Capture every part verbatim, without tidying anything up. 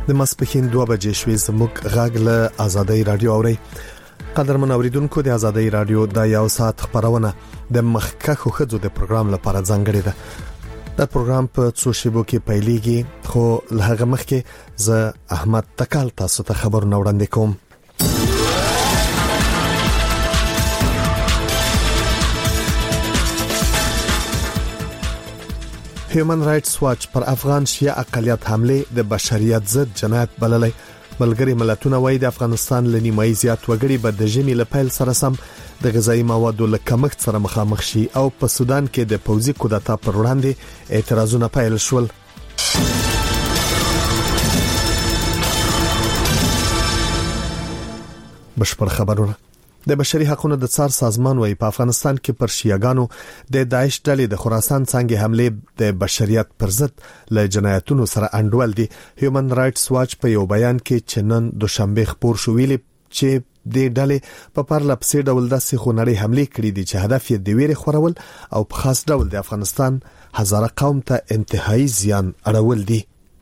د ماسپښین دوه بجې شوې زموږ غږ له آزادۍ رادیو اوري. قدرمن اوریدونکو، د آزادۍ رادیو د یو ساعت خبرونه د مخکښو ښځو د پروګرام لپاره ځانګړې ده. دا پروګرام په څو شیبو کې پیلېږي، خو له هغه مخکې زه احمد تکال تاسو ته خبرونه وړاندې کوم. هیومن رائټس واچ پر افغان شیعه اقلیت حمله د بشریت ضد جنایت بللې. ملګری ملتونه وایي د افغانستان لنیمایي زیات وګړي به د ژمي له پیل سره سم د غذایی موادو له کمښت سره مخامخ شي او په سودان کې د پوځي کودتا پر وړاندې اعتراضونه پیل شول. بشپړ خبرونه. د بشري حقوقو د څار سازمان وايي په افغانستان کې پر شیعاګانو د داعش ډلې د خراسان څنګه حمله د بشریت پر ضد له جنایتونو سره انډول دي. هیومن رائټس واچ په یو بیان کې چنن دوشنبه خبر شو ویلي چې د ډلې په پرلپسې ډول د سخونړي حمله کړې دي چې هدف یې د ویرې خورول او په خاص ډول د افغانستان هزاره قوم ته انتهایی زیان اړول دي.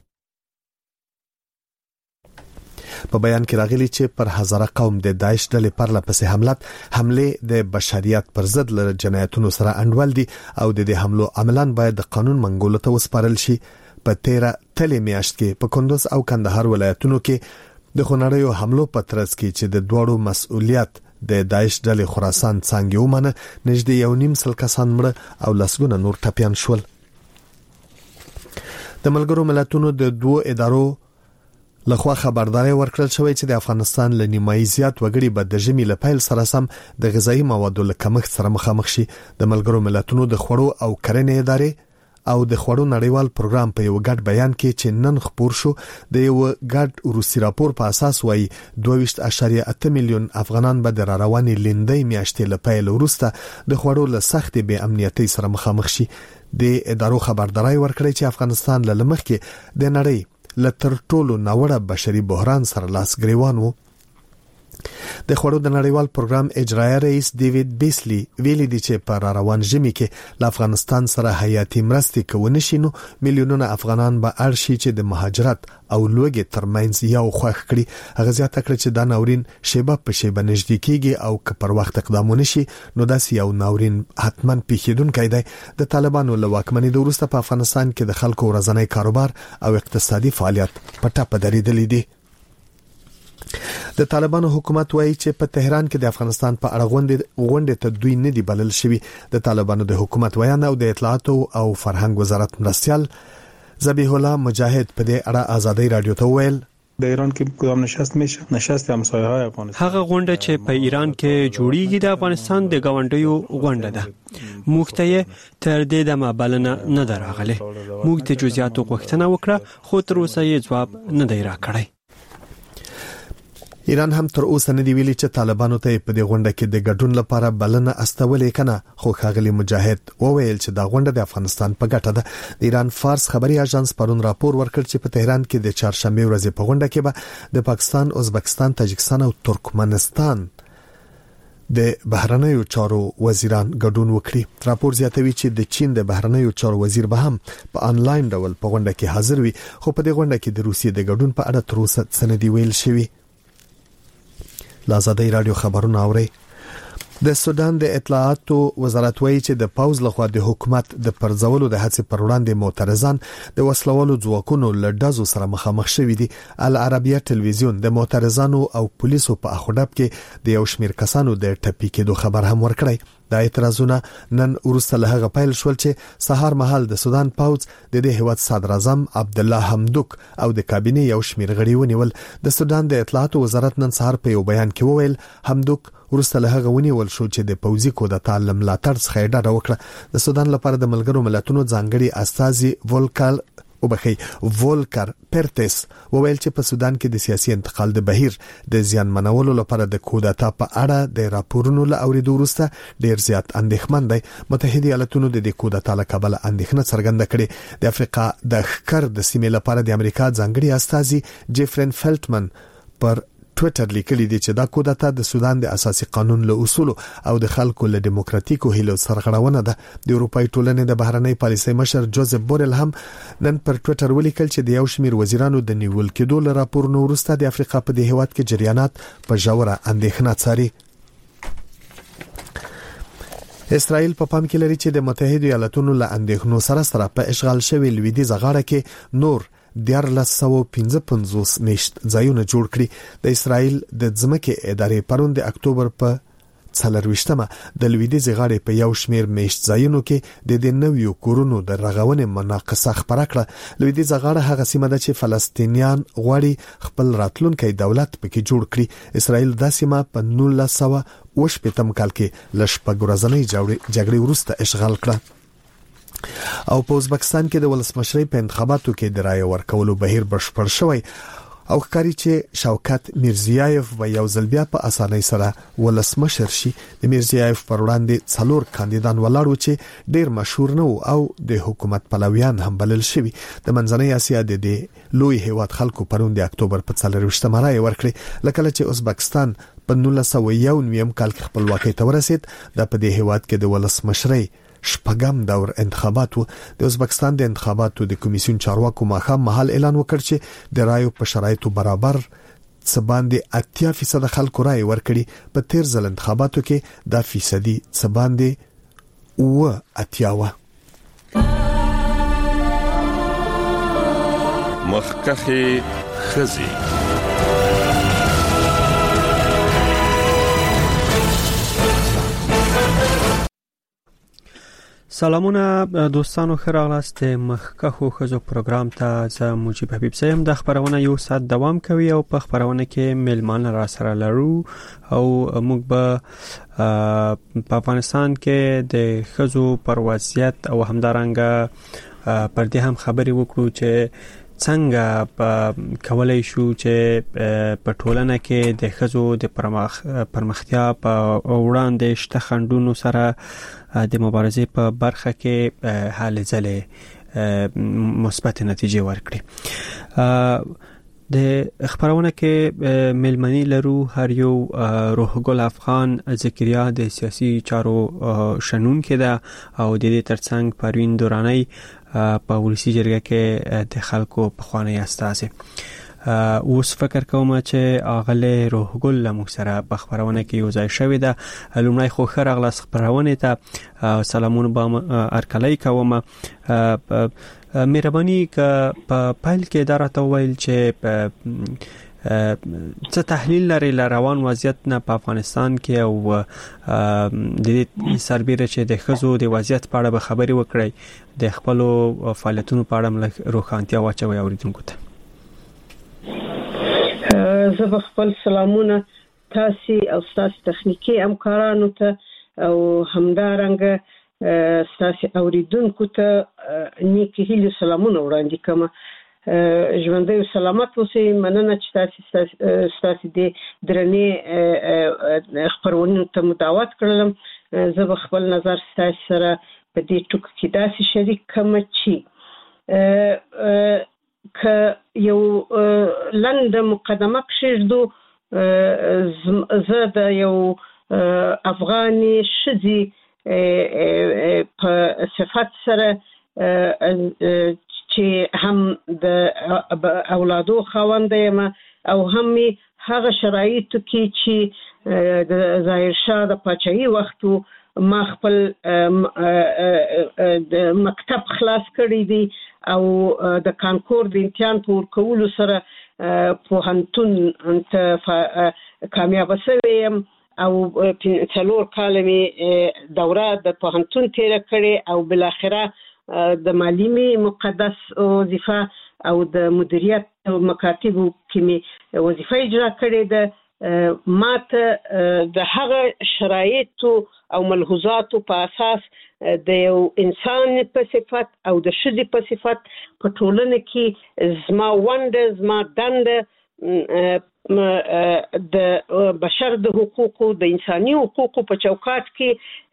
په بیان کې راغلي چې پر هزاره قوم د داعش ډلې پرلپسې حملات حمله د بشریت پر ضد له جنایتونو سره انډول دي او د دې حملو عملاً باید د قانون منګولو ته وسپارل شي. په تیره تلې میاشت کې په کندوز او کندهار ولایتونو کې د خونړیو حملو په ترڅ کې چې د دوړو مسؤلیت د داعش ډلې خراسان څنګه ومنه نږدې یو نیم سل کسان مړه او لسګونه نور ټپيان شول. د ملګرو ملتونو د دوه ادارو لخوا خبرداري ورکړل شوې چې د افغانستان لنیمایي زیات وګړي به د ژمي له پیل سره سم د غذایی موادو له کمښت سره مخامخ شي. د ملګرو ملتونو د خوړو او کرنې ادارې او د خوړو نړیوال پروګرام په یو ګډ بیان کې چې نن خبر شو د یو ګډ روسي راپور په اساس وایي دوه ویشت اعشاریه اته میلیون افغانان به د رواني لیندۍ میاشتې له پیل وروسته د خوړو له سختې بې امنیتۍ سره مخامخ شي. د ادارو خبرداري ورکړي چې افغانستان له لمخ کې د نړۍ لتر ټولو ناوړه بشري بحران سره لاس ګریوان وو. د خوړو د نړیوال پروګرام اجرایي رئیس ډیوډ بیسلی ویلي دی چې په روان ژمي کې له افغانستان سره حیاتي مرستې کوي شنو میلیونونه افغانان به ارشي چې د مهاجرت او لوګي ترمنځ یو خوښ کړي. هغه زیاته کړ چې دا ناورین شیبه په شیبه نږدې کیږي او که پر وخت اقدامونه شي نو داسې یو ناورین حتماً پیښیدونکی دی. د طالبانو له واکمنۍ وروسته په افغانستان کې د خلکو ورځنی کاروبار او اقتصادي فعالیت په ټاپه درېدلې دي. د طالبانو حکومت وایي چې په تهران کې د افغانستان په اړه غونډه غونډه ته دوی نه دی بلل شوی. د طالبانو د حکومت ویان او د اطلاعات او فرهنګ وزارت مرستيال ذبیح الله مجاهد په دې اړه آزادۍ رادیو ته ویل د ایران کې کدام نشست میشه نشست همسایه‌های افغانستان. هغه غونډه چې په ایران کې جوړیږي د افغانستان د گاونډیو غونډه ده. موږ ته تر دې دمه بلنه نه دراغله. موږ ته جزئیات غوښتنه وکړه خو تر اوسه یې جواب نه دی راکړی. ایران هم تر اوسه نه دی ویلي چې طالبانو ته په دې غونډه کې د ګډون لپاره بلنه استولې کنه، خو ښاغلي مجاهد وویل چې دا غونډه د افغانستان په ګټه ده. د ایران فارس خبري اژانس پرون راپور ورکړ چې په تهران کې د چهارشنبه ورځې په غونډه کې به د پاکستان، ازبکستان، تاجکستان او ترکمنستان د بهرنیو چارو وزیران ګډون وکړي. راپور زیاتوي چې د چین د بهرنیو چارو وزیر به هم په انلاین ډول په غونډه کې حاضر وي، خو په دې غونډه کې د روسیې د ګډون په اړه تر اوسه څه نه دی ویل شوی. آزادۍ رادیو خبرونه اوري. د سودان د اطلاعاتو وزارت وایي چې د پاوز لخوا د حکومت د پرځولو د هڅې پر وړاندې معترضان د وسلوالو ځواکونو له ډزو سره مخامخ شوي دي. العربیه ټلویزیون د معترضانو او پولیسو په اخوډب کې د یو شمیر کسانو د ټپي کېدو خبر هم ورکړی. دا اعتراضونه نن وروسته له هغه پیل شول چې سهار مهال د سودان پاوز د دې هیواد صدر اعظم عبد الله حمدوک او د کابینې یو شمیر غړي ونیول. د سودان د اطلاعاتو وزارت نن سهار په یو بیان کې وویل حمدوک وروسته له هغه ونیول شو چې د پوځي کودتا لملاتړ څخه ډډه وکړه. د سودان لپاره د ملګرو ملتونو ځانګړي استازي ولکال او بخي وولکر پرتس وویل چې په سودان کې د سیاسي انتقال د بهیر د زیان منولو لپاره د کودتا په اړه د راپورونو له اوریدو وروسته ډیر زیات اندېښمن دی. متحده ایالاتونو د دې کودتا له کبله اندېښنه څرګنده کړې. د افریقا د ښکار د سیمې لپاره د امریکا ځانګړي استازي جیفرین فلټمن پر ټویټر لیکلی دی چې دا کودتا د سودان د اساسي قانون له اصول او د خلکو له دیموکراتیکو هیلو سرغړونه ده. د اروپای ټولنې د بهرنۍ پالیسۍ مشر جوزف بورل هم نن پر ټویټر ولیکل چې د یو شمیر وزیرانو د نیول کېدو له راپورونو وروسته د افریقا په دې هیواد کې جریانات په ژوره اندېښنه څاري. اسرائیل په پام کې لري چې د متحده ایالاتونو له اندېښنو سره سره په اشغال شوی لویدیځ غاړه کې نور دیارلس سوه پنځه پنځوس میشت ځایونه جوړ کړي. د اسرائیل د ځمکې ادارې پرون د اکتوبر په څلرويشتمه د لویدیځ غاړې په یو شمیر میشت ځایونو کې د دې نویو کورونو د رغونې مناقصه خبره کړه. لویدیځ غاړه هغه سیمه ده چې فلسطینیان غواړي خپل راتلونکي دولت پکې جوړ کړي. اسرائیل د سیمه په نولس سوه وشپږم کال کې لشپږ ورځنۍ جګړې وروسته اشغال کړه. او په ازبکستان کې د ولسمشرۍ په انتخاباتو کې د رایې ورکولو بهیر بشپړ شوی او ښکاري چې شوکت میرزیایف و یو ځل بیا په اسانۍ سره ولسمشر شي. د میرزیایف پر وړاندې څلور کاندیدان ولاړو چې ډیر مشهور نه او د حکومت پلویان هم بلل شوی. د منځنۍ اسیا د دې لوی هیواد خلکو پرون د اکتوبر په څلرويشتمه رایې ورکړي. لکه چې ازبکستان په نولس سوه یو نویم کال کې خپلواکۍ ته ورسید. د په دې هیواد کې د ولسمشرۍ شپږم دور انتخابات وو. د ازبکستان د انتخاباتو د کمیسیون چارواکو ماخام محل اعلان وکړ چې د رایو په شرایطو برابر څه باندې اتیا فیصد خلکو رای ورکړي. په تیر ځل انتخاباتو کې دا فیصدي څه باندې و اتیا و. مخکخي خزي سلامونه دوستانو، ښه راغلاست مخکخو ښځو پروګرام ته. زه مجيب حبیب سیم. د خبرونه یو ساعت دوام کوي او په خبرونه کې میلمانه را سره لرو او موږ به په افغانستان کې د ښځو پر وضعیت او همدارنګه پر دې هم خبرې وکړو چې څنګه کولای شو چې په ټولنه کې د ښځو د پرمختیا په وړاندې شته خنډونو سره د مبارزې په برخه کې حل ځلې مثبت نتیجې ورکړي. د خبرونه کې ملمنی لرو هر یو روح ګل افغان ذکریا د سیاسي چارو شنون کې ده او د دې ترڅنګ پروین دورانی په ولسی جرګه کې د خلکو په خوانی استازي. اوس فکر کوم چې اغله روح ګل لمو سره په خبرونه کې یو ځای شوې ده. لومړی خو خیر اغلاس خبرونه ته سلامونه به ارکلای کوم. مهرباني ک په پایل کې اداره ویل چې څه تحلیل لري روان وضعیت نه په افغانستان کې او د دې سربېره چې د ښځو د وضعیت په اړه به خبري وکړي د خپل فعالیتونو په اړه روښانتیا واچوي اوریدونکو ته. زه خپل سلامونه تاسو او تاسو تخنیکی همکارانو ته او همدارنګه تاسو اوریدونکو ته نیکی هیله سلامونه وړاندې کوم. ژوندۍ او سلامت اوسئ. مننه چې تاسو تاسو دې درنې خبرونه ته مداوت کړلم. زه خپل نظر تاسو سره په دې ټکو کې داسې شریک کوم چې که یو لنډه مقدمه کښېږدو. زه د یو افغاني ښځې په صفت سره چې هم د اولادو خاونده یم او هم هغه شرایطو کې چې د ظاهر شاه د پاچاهي وختو ما خپل د مکتب خلاص کړی دی او د کانکور د امتحان په ورکولو سره پوهنتون ته کامیاب شوی یم او څلور کاله مې دوره د پوهنتون تیره کړې او بالاخره د معلمي مقدس وظیفه او د مدیریت او مکاتبو کې مې وظیفه اجرا کړې ده. ماته د هغه شرایطو او ملحوظاتو په اساس د یو انسان په صفت او د ښځې په صفت په ټولنه کې زما ونډه زما دنده د بشر د حقوقو د انساني حقوقو په چوکاټ کې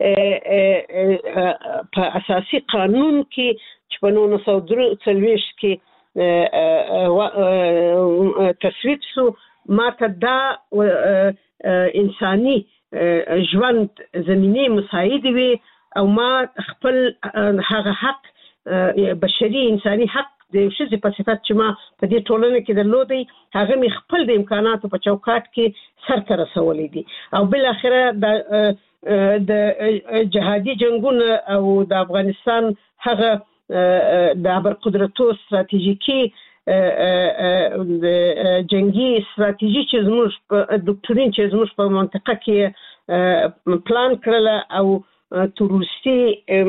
په اساسي قانون کې چې په نولس سوه څلوېښت کې تصویب شو ماته دا انساني ژوند زمینه مساعد وي او ما خپل هغه حق بشري انساني حق د شذ په صفت چې ما په دې ټولنه کې درلودي هغه می خپل د امکاناتو په چوکاټ کې سرته رسولې دي او بل اخره د د جهادي جنگونه او د افغانستان هغه د ابرقدرتو استراتیژیکي د جنگي استراتیژي چې زموږ په ډاکټرین چې زموږ په منطقه کې پلان کړل او تروریستي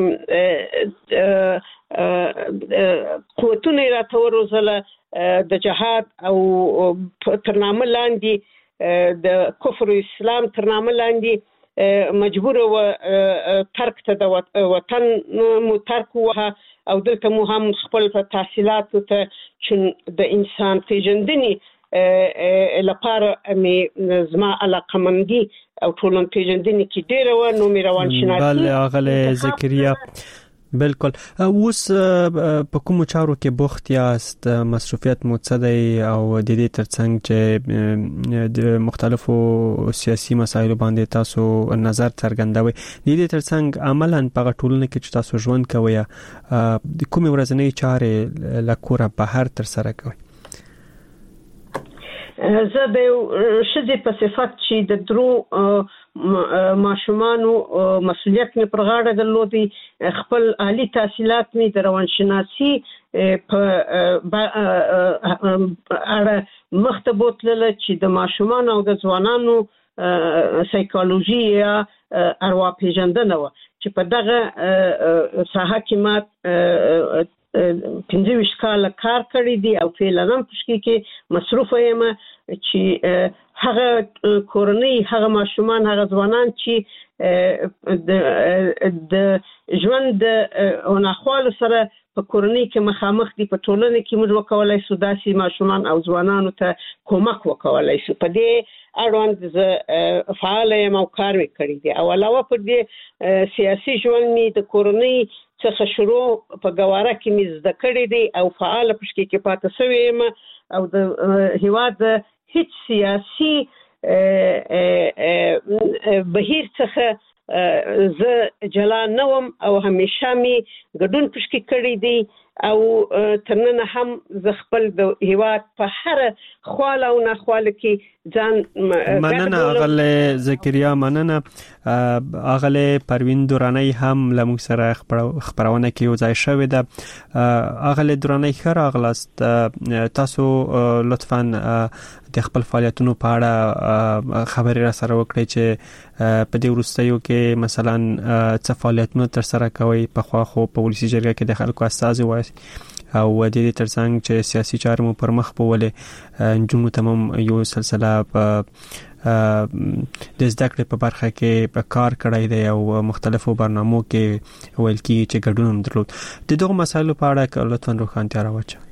قوتونه راته وروزله د جهاد او ترنامه لاندې د کفر او اسلام ترنامه لاندې مجبور و ترک ته د وطن مو ترک وه او دلته مو هم خپل تحصیلاتو ته چې د انسان پیژندنې لپاره مې زما علاقمندي او ټولن پیژندنې کې ډېره و نو مې روان شناسي بله اغله زکریا بالکل. اوس په کوم چارو کې بوخت یاست؟ مصروفیت مو څه دی او د دې ترڅنګ چې د مختلفو سیاسي مسایلو باندې تاسو نظر څرګندوي د دې ترڅنګ عملاً په ټولنه کې چې تاسو ژوند کوئ د کوم ورځنۍ چارې لکوره بهر تر سره کوئ؟ زه د شذې په صفت چې د درو ماشومانو مسؤلیت مې پر غاړه درلودي خپل عالی تحصیلات مې د روانشناسي په اړه مخته بوتلله چې د ماشومانو او د ځوانانو سایکولوژي یا ارواپېژندنه وه چې په دغه ساحه کې ما پنځه ویشت کاله کار کړی دی او فعلا هم پشکې کې مصروفه یم چې هغه کورنۍ هغه ماشومان هغه ځوانان چې د ژوند د ناخوالو سره په کورنۍ کې مخامخ دي په ټولنه کې موږ وکولای شو داسې ماشومان او ځوانانو ته کومک وکولای شو. په دې اړوند زه فعال یم او کار مې کړی دی او علاوه پر دې سیاسي ژوند مې د کورنۍ څخه شروع په ګواره کې مې زده کړی دی او فعال پشکې کې پاتې شوی یم او د هیواد هیڅ سیاسي بهیر څخه زه جلا نه وم او همیشه مې ګډون پشکې کړی دی او ترننه هم زه خپل د هیواد په هر خواله او ناخواله کې ځان مننه اغله زکریا مننه اغله پروین دورانی هم لمو سره خبرونه کې یو ځای شوې ده. اغله دورانی خیر اغلاست تاسو لطفاً د خپل فعالیتونو په اړه خبرې را سره وکړئ چې په دې وروستیو کې مثلا څه فعالیتونه تر سره کوي په خوا خو په ولسی جرګه کې د خلکو استازي وایي او د دې ترڅنګ چې سیاسي چارې مو پر مخ بولې انجونو تمام یو سلسله په د زده کړې په برخه کې په کار کړی دی او مختلفو برنامو کې ویل کېږي چې ګډون هم درلود. د دغو مسایلو په اړه لطفاً روښانتیا راوړئ.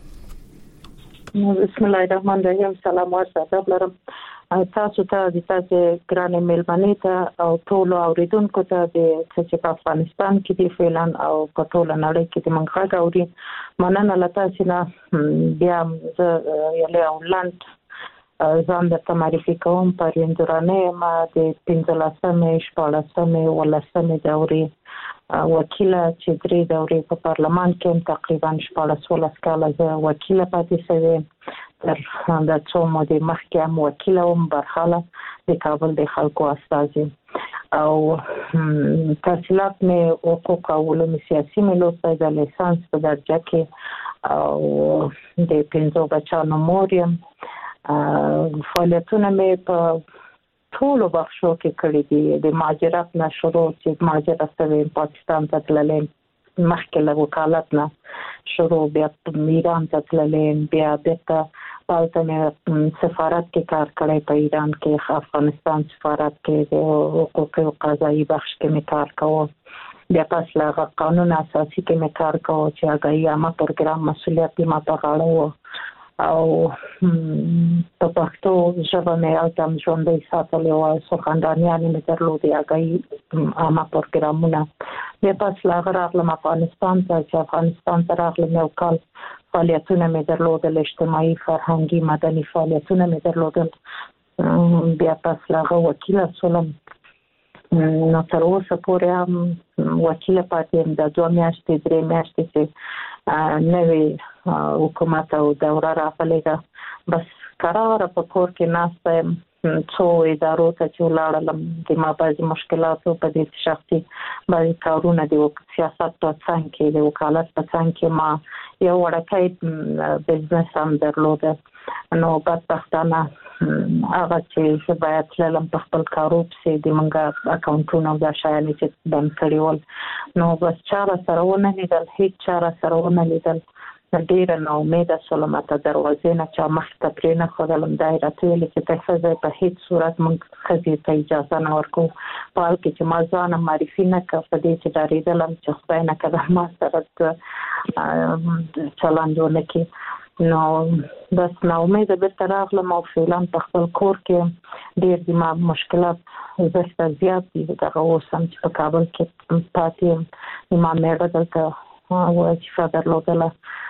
بسم الله الرحمن الرحیم. سلام ورته لرم تاسو ته د تاسو ګران میلمنې ته او ټول اوریدونکو ته د چې په افغانستان کې دی فعلان او په ټول نړۍ کې د منخه غوړي مننه لته چې بیا زه یله اولند ځان د معرفي کوم پر اندرانه ما د پنځلسمې شپږلسمې ولسمې دورې وکیل چې درې دورې په پارلمان کې تقریبا شپږلس ولس کاله زه وکیل پاتې شوم تر د څو مودې مخکې هم وکیل وم برخاله د کابل د خلکو استازي او تحصیلات مې حقوق او علوم سیاسي مې لوستي د لیسانس په درجه کې او د پنځو بچانو مور یم. فعالیتونه مې په ټولو بخشو کې کړي دي د مهاجرت نه شروع چې مهاجرت شوم پاکستان ته تللم مخکې له وکالت نه شروع بیا ایران ته تللم بیا بیرته پالته مې سفارت کې کار کړی په ایران کې افغانستان سفارت کې د حقوق او قضایي بخش کې مې کار کوم بیا پس له قانون اساسي کې مې کار کوم چې هغه یې ما پروګرام مسؤلیت ما په غاړه و او په پښتو ژبه مې او تم ژوندۍ ساتلې وه سخنرانیانې مې درلودې هغه عامه پروګرامونه بیا پس له هغه راغلم افغانستان ته چې افغانستان ته راغلم یو کال فعالیتونه مې درلودل، اجتماعي فرهنګي مدني فعالیتونه مې درلودل. بیا پس لاغه وکیل شولم، نو تر اوسه پورې هم وکیل پاتې یم. د دوه میاشتې درې میاشتې چې نوې حکومت او دوره راغلې ده، بس قراره په کور کې ناسته یم. څو ادارو ته چې ولاړلم، د ما بعضې مشکلاتو په دې شخصي بعضې کارونه د سیاست په څنګ کې د وکالت په څنګ کې ما یو وړکی بزنس هم درلوده. نو بدبختانه هغه چې زه باید تللم په خپل کارو پسې د موږ اکاونټونه او دا شیانې چې بند کړي ول، نو بس چا راسره ونه لیدل، هېڅ چا راسره ونه لیدل. ډېره ناامیده شولم، حتی دروازې نه چا مخې ته پرې نه ښودلم. دا یې راته ویلې چې ته ښځه په هېڅ صورت موږ ښځې ته اجازه نه ورکوو. په حال کې چې ما ځان معرفي نه کړه، په دې چې ډارېدلم چې خدای نه کړه ما سره چلند ونه کړي. نو بس ناامیده بېرته راغلم او فعلا په خپل کور کې ډېر د ما مشکلات زښته زیات دي. دغه اوس هم چې په کابل کې پاتې یم، ما مېړه دلته وظیفه درلودله،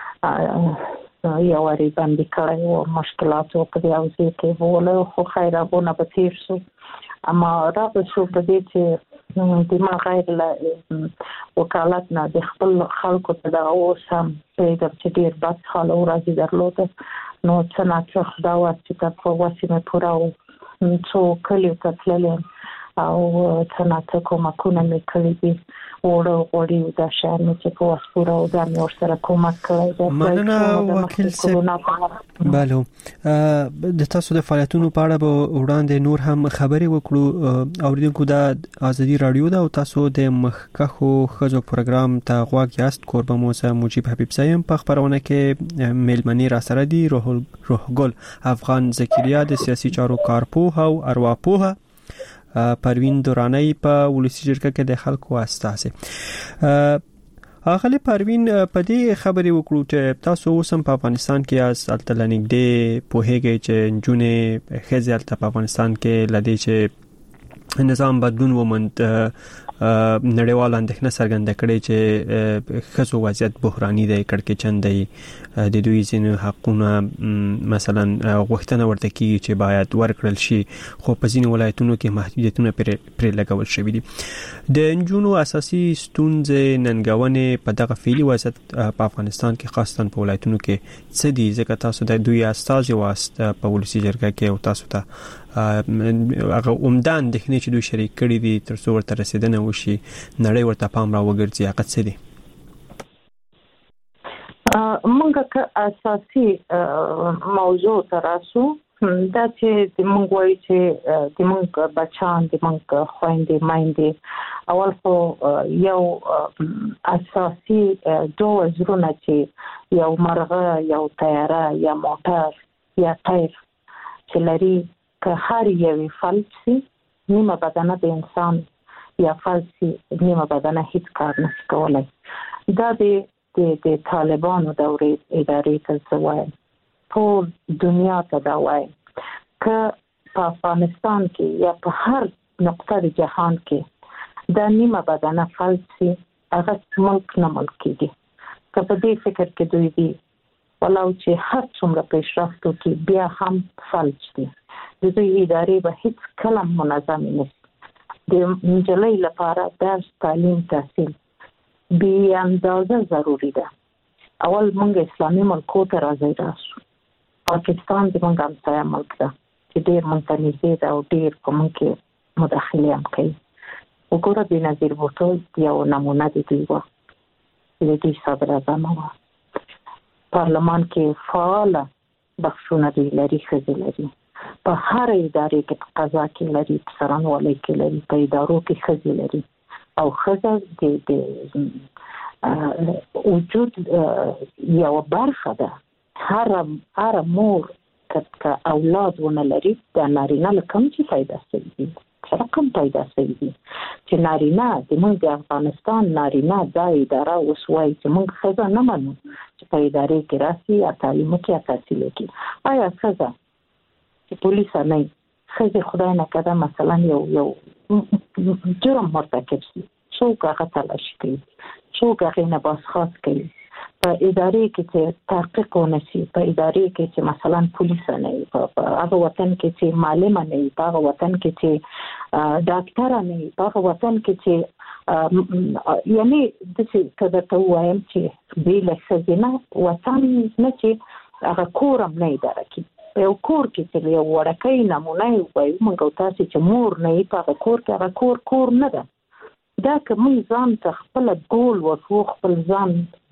یو وارې بندي کړی و، مشکلاتو په دې حوزې کې ووله، خو خیر هغونه به تېر شو. اما رابط شو په دې چې د ما غیر له وکالت نه د خپل خلکو ته دغه اوس هم پوهېږم چې ډېر بد حاله ورځې درلوده. نو څه ناڅه خدا وه چې په وسې مې پوره و، څو کلیو ته تللې او څه ناڅه کومکونه مې کړي دي، اوړه غوړي دا شیان مې چې په وس پوره و، دا مې ورسره کومک کړی دی. مننه وکیل صاحب. بله، د تاسو د فعالیتونو په اړه به وړاندې نور هم خبرې وکړو. اوریدونکو، دا ازادي رادیو ده او تاسو د مخکښو ښځو پروګرام ته غوږ یاست. کوربه مو زه مجیب حبیب زایم. په خپرونه کې میلمنې راسره دي روح ګل افغان زکریا، د سیاسي چارو کارپوه او ارواپوه، پروین دورانی په ولسی جرګه کې د خلکو استازي. اغلی پروین، په دې خبرې وکړو چې تاسو اوس هم په افغانستان کې یاست، هلته له نږدې پوهېږئ چې نجونې ښځې هلته په افغانستان کې له دې چې نظام بدلون وموند نړیوال اندېښنه څرګنده کړې چې ښځو وضعیت بحراني دی، کړکېچن دی، د دوی ځینې حقونه مثلا غوښتنه ورته کېږي چې باید ورکړل شي، خو په ځینې ولایتونو کې محدودیتونه پرې لګول شوي دي. د نجونو اساسي ستونزې ننګونې په دغه فعلي وضعیت په افغانستان کې خاصتاً په ولایتونو کې څه دي؟ ځکه تاسو د دوی استازي واست په ولسي جرګه کې او تاسو ته هغه عمده اندېښنې چې دوی شریک کړي دي تر څو ورته رسېدنه وشي، نړۍ ورته پام را وګرځي، هغه څه دي؟ موږ که اساسي موضوع ته راسو، دا چې د موږ وایي چې د موږ بچان، د موږ خویندې میندې، اول خو یو اساسي دوه وزرونه چې یو مرغه، یو طیاره یا موټر یا ټیر چې لري، که هر یوې فلج سي، نیمه بدنه د انسان یا فلج سي، نیمه بدنه هیڅ کار نشي کولی. دا د د طالبانو دورې ادارې ته زه وایم، ټول دنیا ته دا وایم، که په افغانستان کې یا په هر نقطه د جهان کې دا نیمه بدنه فلج سي، هغه ملک نه ملک کېږي. که په دې فکر کې دوی دي ولو چې هر څومره پیشرفت وکړي، بیا هم فلج دي. د دوی ادارې به هیڅ کله منظمې نه شي. د نجلۍ لپاره درس، تعلیم، تحصیل بې اندازه ضروري ده. اول موږ اسلامي ملکو ته راځي راسو. پاکستان د موږ همسایه ملک ده چې ډېر موږ ته نږدې ده او ډېر په موږ کې مداخلې هم کوي. وګوره بېنظیر بوټو یو نمونه د دوی وه، د دوی صدر اعظم وه. پارلمان کې فعاله بخشونه دوی لري، ښځې لري. په هر ادارې کې، په قضا کې لري، په څارنوالۍ کې لري، په ادارو کې ښځې لري. او ښځه د وجود یو برخه ده. هر هر مور که اولاد ونه لري، د نارینه له کوم چې پیدا شوي دي، سره کوم پیدا شوي دي چې نارینه د موږ د افغانستان نارینه دا اداره اوس وایي چې موږ ښځه نه منو چې په ادارې کې راسي یا تعلیم وکړي یا تحصیل وکړي. آیا ښځه چې پولیسه نه وي، ښځې خدای نه کړه مثلا یو یو جرم مرتکب شي، څوک هغه تلاشي کوي، څوک هغې نه بازخواست کوي، په ادارې کې چې تحقیق ونشي، په ادارې کې چې مثلا پولیس نه وي، په هغه وطن کې چې معلم نه وي، په هغه وطن کې چې ډاکټر نه وي، په هغه وطن کې چې یعنی د څه کده ته وایم چې به لښه نه وطن نه چې هغه کورم نه اداره کی په کور کې چې یو ورکې نمونه وي موږ تاسو چې مور نه په هغه کور کې هغه کور کور نه ده. دا کوم ځان ته خپل ګول ورکو، خپل ځان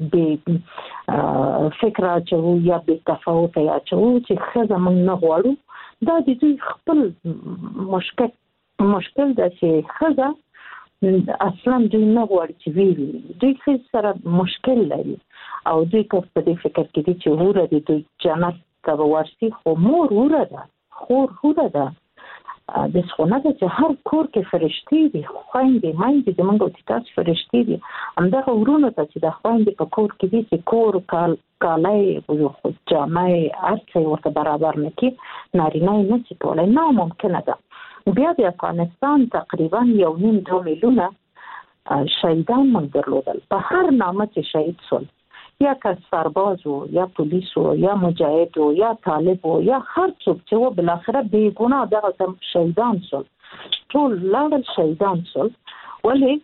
به فکر اچو یا به تفاوت یا اچو چې خزه موږ نه غواړو. دا د دوی خپل مشکل مشکل ده چې خزه اصلا دوی نه غواړي چې ویلي، دوی خزه سره مشکل لري او دوی که په دې فکر کې دي چې وره د دوی جنت ته ورسي، خو مور وره ده، خور وره ده. د څونه ده چې هر کور کې فرشتي دي، خويندې مایندې د منګو تاسو فرشتي دي. همدغه ورونه ته چې د خويندې په کور کې دي چې کور کال کالای او خو جامې ارڅي ورته برابر نه کی نارینه نه چې ټول نه ممکنه ده. بیا د افغانستان تقریبا یو نیم دو میلیونه شهیدان موږ درلودل، په هر نامه چې شهید شول، یا که سرباز و یا پولیس و یا مجاهد و یا طالب و یا هر څوک چې و بالاخره بې ګناه دغه شهیدان شول، ټول لاړل شهیدان شول. ولې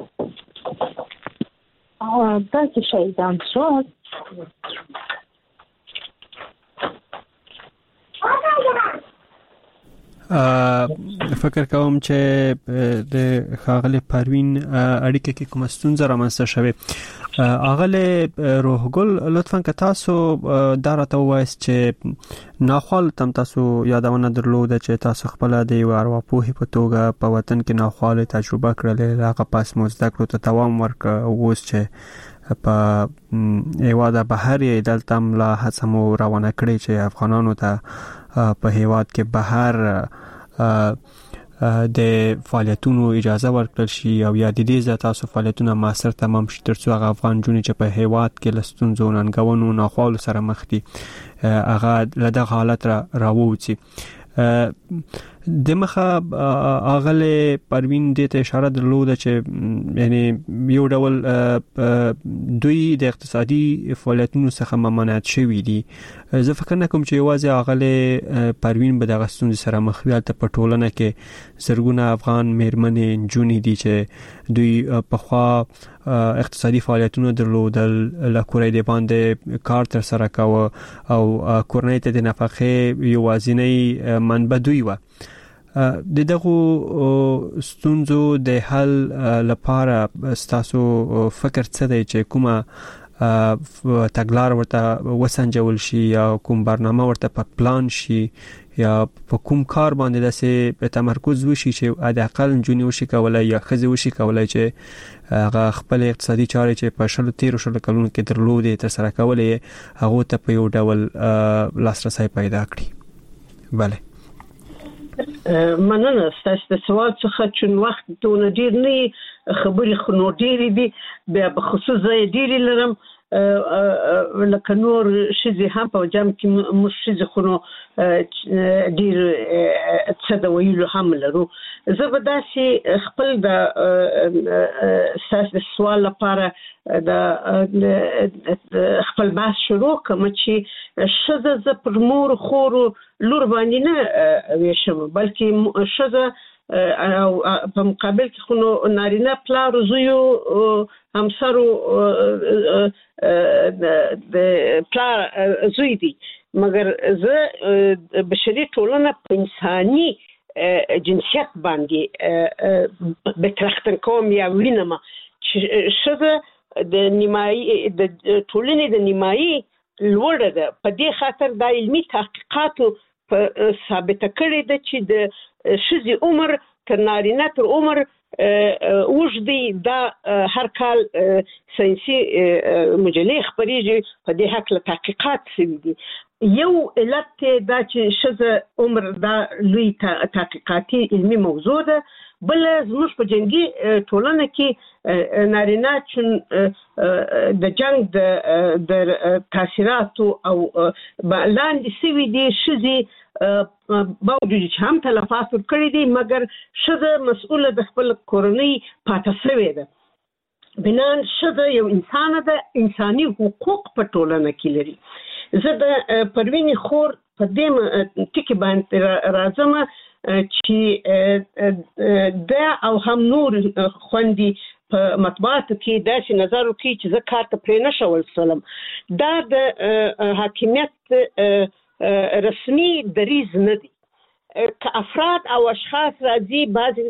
دا چې شهیدان شول فکر کوم چې د ښاغلي پروین اړیکه کې کومه ستونزه رامنځته شوې. ښاغلي روحګل لطفا که تاسو دا راته ووایاست چې ناخوال تم تاسو یادونه درلوده چې تاسو خپل د یو ارواپوهې په توګه په وطن کې ناخوال تجربه کړلې، هغه پس مو زده کړو ته دوام ورکړ، اوس چې په هیواد بهر یې دلته هم لا هڅه مو روانه کړې چې افغانانو ته په هیواد کې بهر د فعالیتونو اجازه ورکړل شي او یا د دې ځای تاسو فعالیتونه ماسر تمام شي ترڅو هغه افغان جونې چې په هیواد کې لستونزو ننګونو ناخوالو سره مخ دي هغه له دغه حالت را راووځي. د مخه اغله پروین دې ته اشاره درلوده چې یعنی یو ډول دوی د اقتصادي فعالیتونو څخه ممانعت شوي دي. زه فکر نه کوم چې یوازې اغله پروین به دغه ستونزې سره مخ وي، ته په ټولنه کې زرګونه افغان میرمنې جونې دي چې دوی په خوا اقتصادي فعالیتونه درلودل، له کورې د باندې کار تر سره کاوه او کورنۍ ته د نفقې یوازینی منبع دوی و. د دغه ستونزو د حل لپاره ستاسو فکر څه دی چې کومه تګلار ورته وسنجول شي یا کوم برنامه ورته په پلان شي یا په کوم کار باندې داسې تمرکز وشي چې د اقل جونی وشي کولای یا خزي وشي کولای چې هغه خپل اقتصادي چارې چې په شلو تیرو شلو کلونو کې درلودې تر سره کولې هغه ته په یو ډول لاسرسي پیدا کړي. بله مننه ستاسو د سوال څخه چې وخت دونه ډیر نه خبرې خنو ډیر دي، بیا په خصوص ځای ډیر لرم لکه نور شذي هم په جام کې مش شذي خنو ډیر څه د ویلو هم لرو. زه به داسې خپل د ستاسو سوال لپاره د خپل بحث شروع کوم چې شذ ز پر مور خور لور باندې نه ویشم، بلکې شذ او په مقابل کې خو نارینه پلار زویو همسرو د پلار زوی دي، مګر زه بشري ټولنه په انساني جنسیت باندې بترختن کوم یا وینم چې شذ د نیمایي د ټولنې د نیمایي لوړه ده. په دې خاطر د علمي تحقیقاتو په ثابته کړې ده چې د شذي عمر تر نارینه تر عمر وجدي دا هر کال ساينسي مجلې خبريږي په دې حق له تحقیقات شوي دي. یو علت دا چې شذ عمر دا لوی تحقیقاتي علمي موضوع ده، بل زموږ په جنگي ټولنه کې نارینه چې د جنگ د تاثیراتو او لاندې سوي دي شذي باوجود چې هم تلفات ورکړي دي، مګر شذ مسؤله د خپل کورنۍ پاتې شوې ده. بنان شذ یو انسان ده انساني حقوق په ټولنه کې لري. زه د پروین خور په دې ټکی باندې راځم چې دا او هم نور خوندي په مطبوعاتو کې داسې نظر وکړي چې زه کار ته پرې نشول سلم. دا د حاکمیت رسمي دریز نه دي. که افراد او اشخاص راځي بعض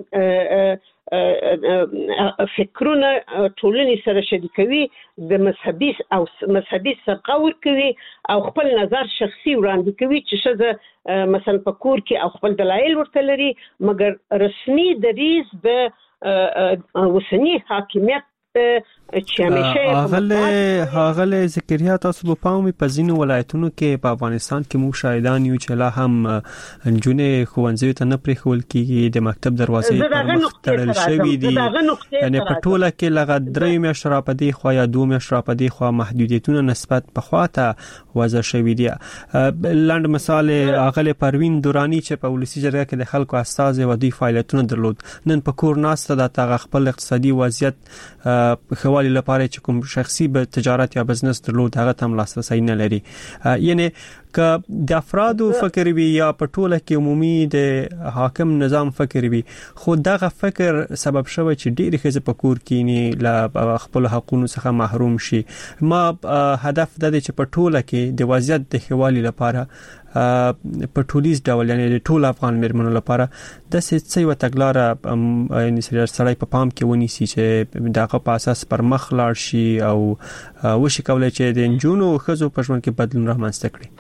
فکرونه ټولنې سره شریکوي د مذهبي او مذهبي سبقه ورکوي او خپل نظر شخصي وړاندې کوي چې ښځه مثلا په کور کې او خپل دلایل ورته لري، مګر رسمي دریز د اوسني حاکمیت چې همیشه هغه هغه ذکریا تاسو په پاومي په ځینو ولایتونو کې په افغانستان کې موږ شاهدان یو چې لا هم جنې خوندزي ته نه پریخول کیږي، د مکتب دروازې پر مخ تړل شوې دي، یعنی په ټوله کې لغه درې میاشتې را پدې خو یا دوه میاشتې را پدې خو محدودیتونه نسبت په خواته وضع شوې دي. لاند مثال هغه پروین دورانی چې په ولسی جرګه کې د خلکو استازي و دوی فعالیتونه درلود، نن په کور ناسته د تاغ خپل اقتصادي وضعیت خوالي لپاره چې کوم شخصي به تجارت یا بزنس درلود هغه تم لاسرسي نه لري. یعنی که د افرادو فکر وي یا په ټوله کې عمومي د حاکم نظام فکر وي، خو دغه فکر سبب شوی چې ډېر ښځې په کور کې نه ل خپل حقوقو څخه محروم شي. ما هدف د دې چې په ټوله کې د وضعیت د خوالي لپاره په ټولیز ډول یعنی د ټول افغان مېرمنو لپاره د څه یو تګلارې یعنی سړی په پام کې ونیسي چې دغه په اساس پر مخ لاړ شي او وشي کولای چې د انجونو ښځو په ژوند کې بدلون رامنځته کړي.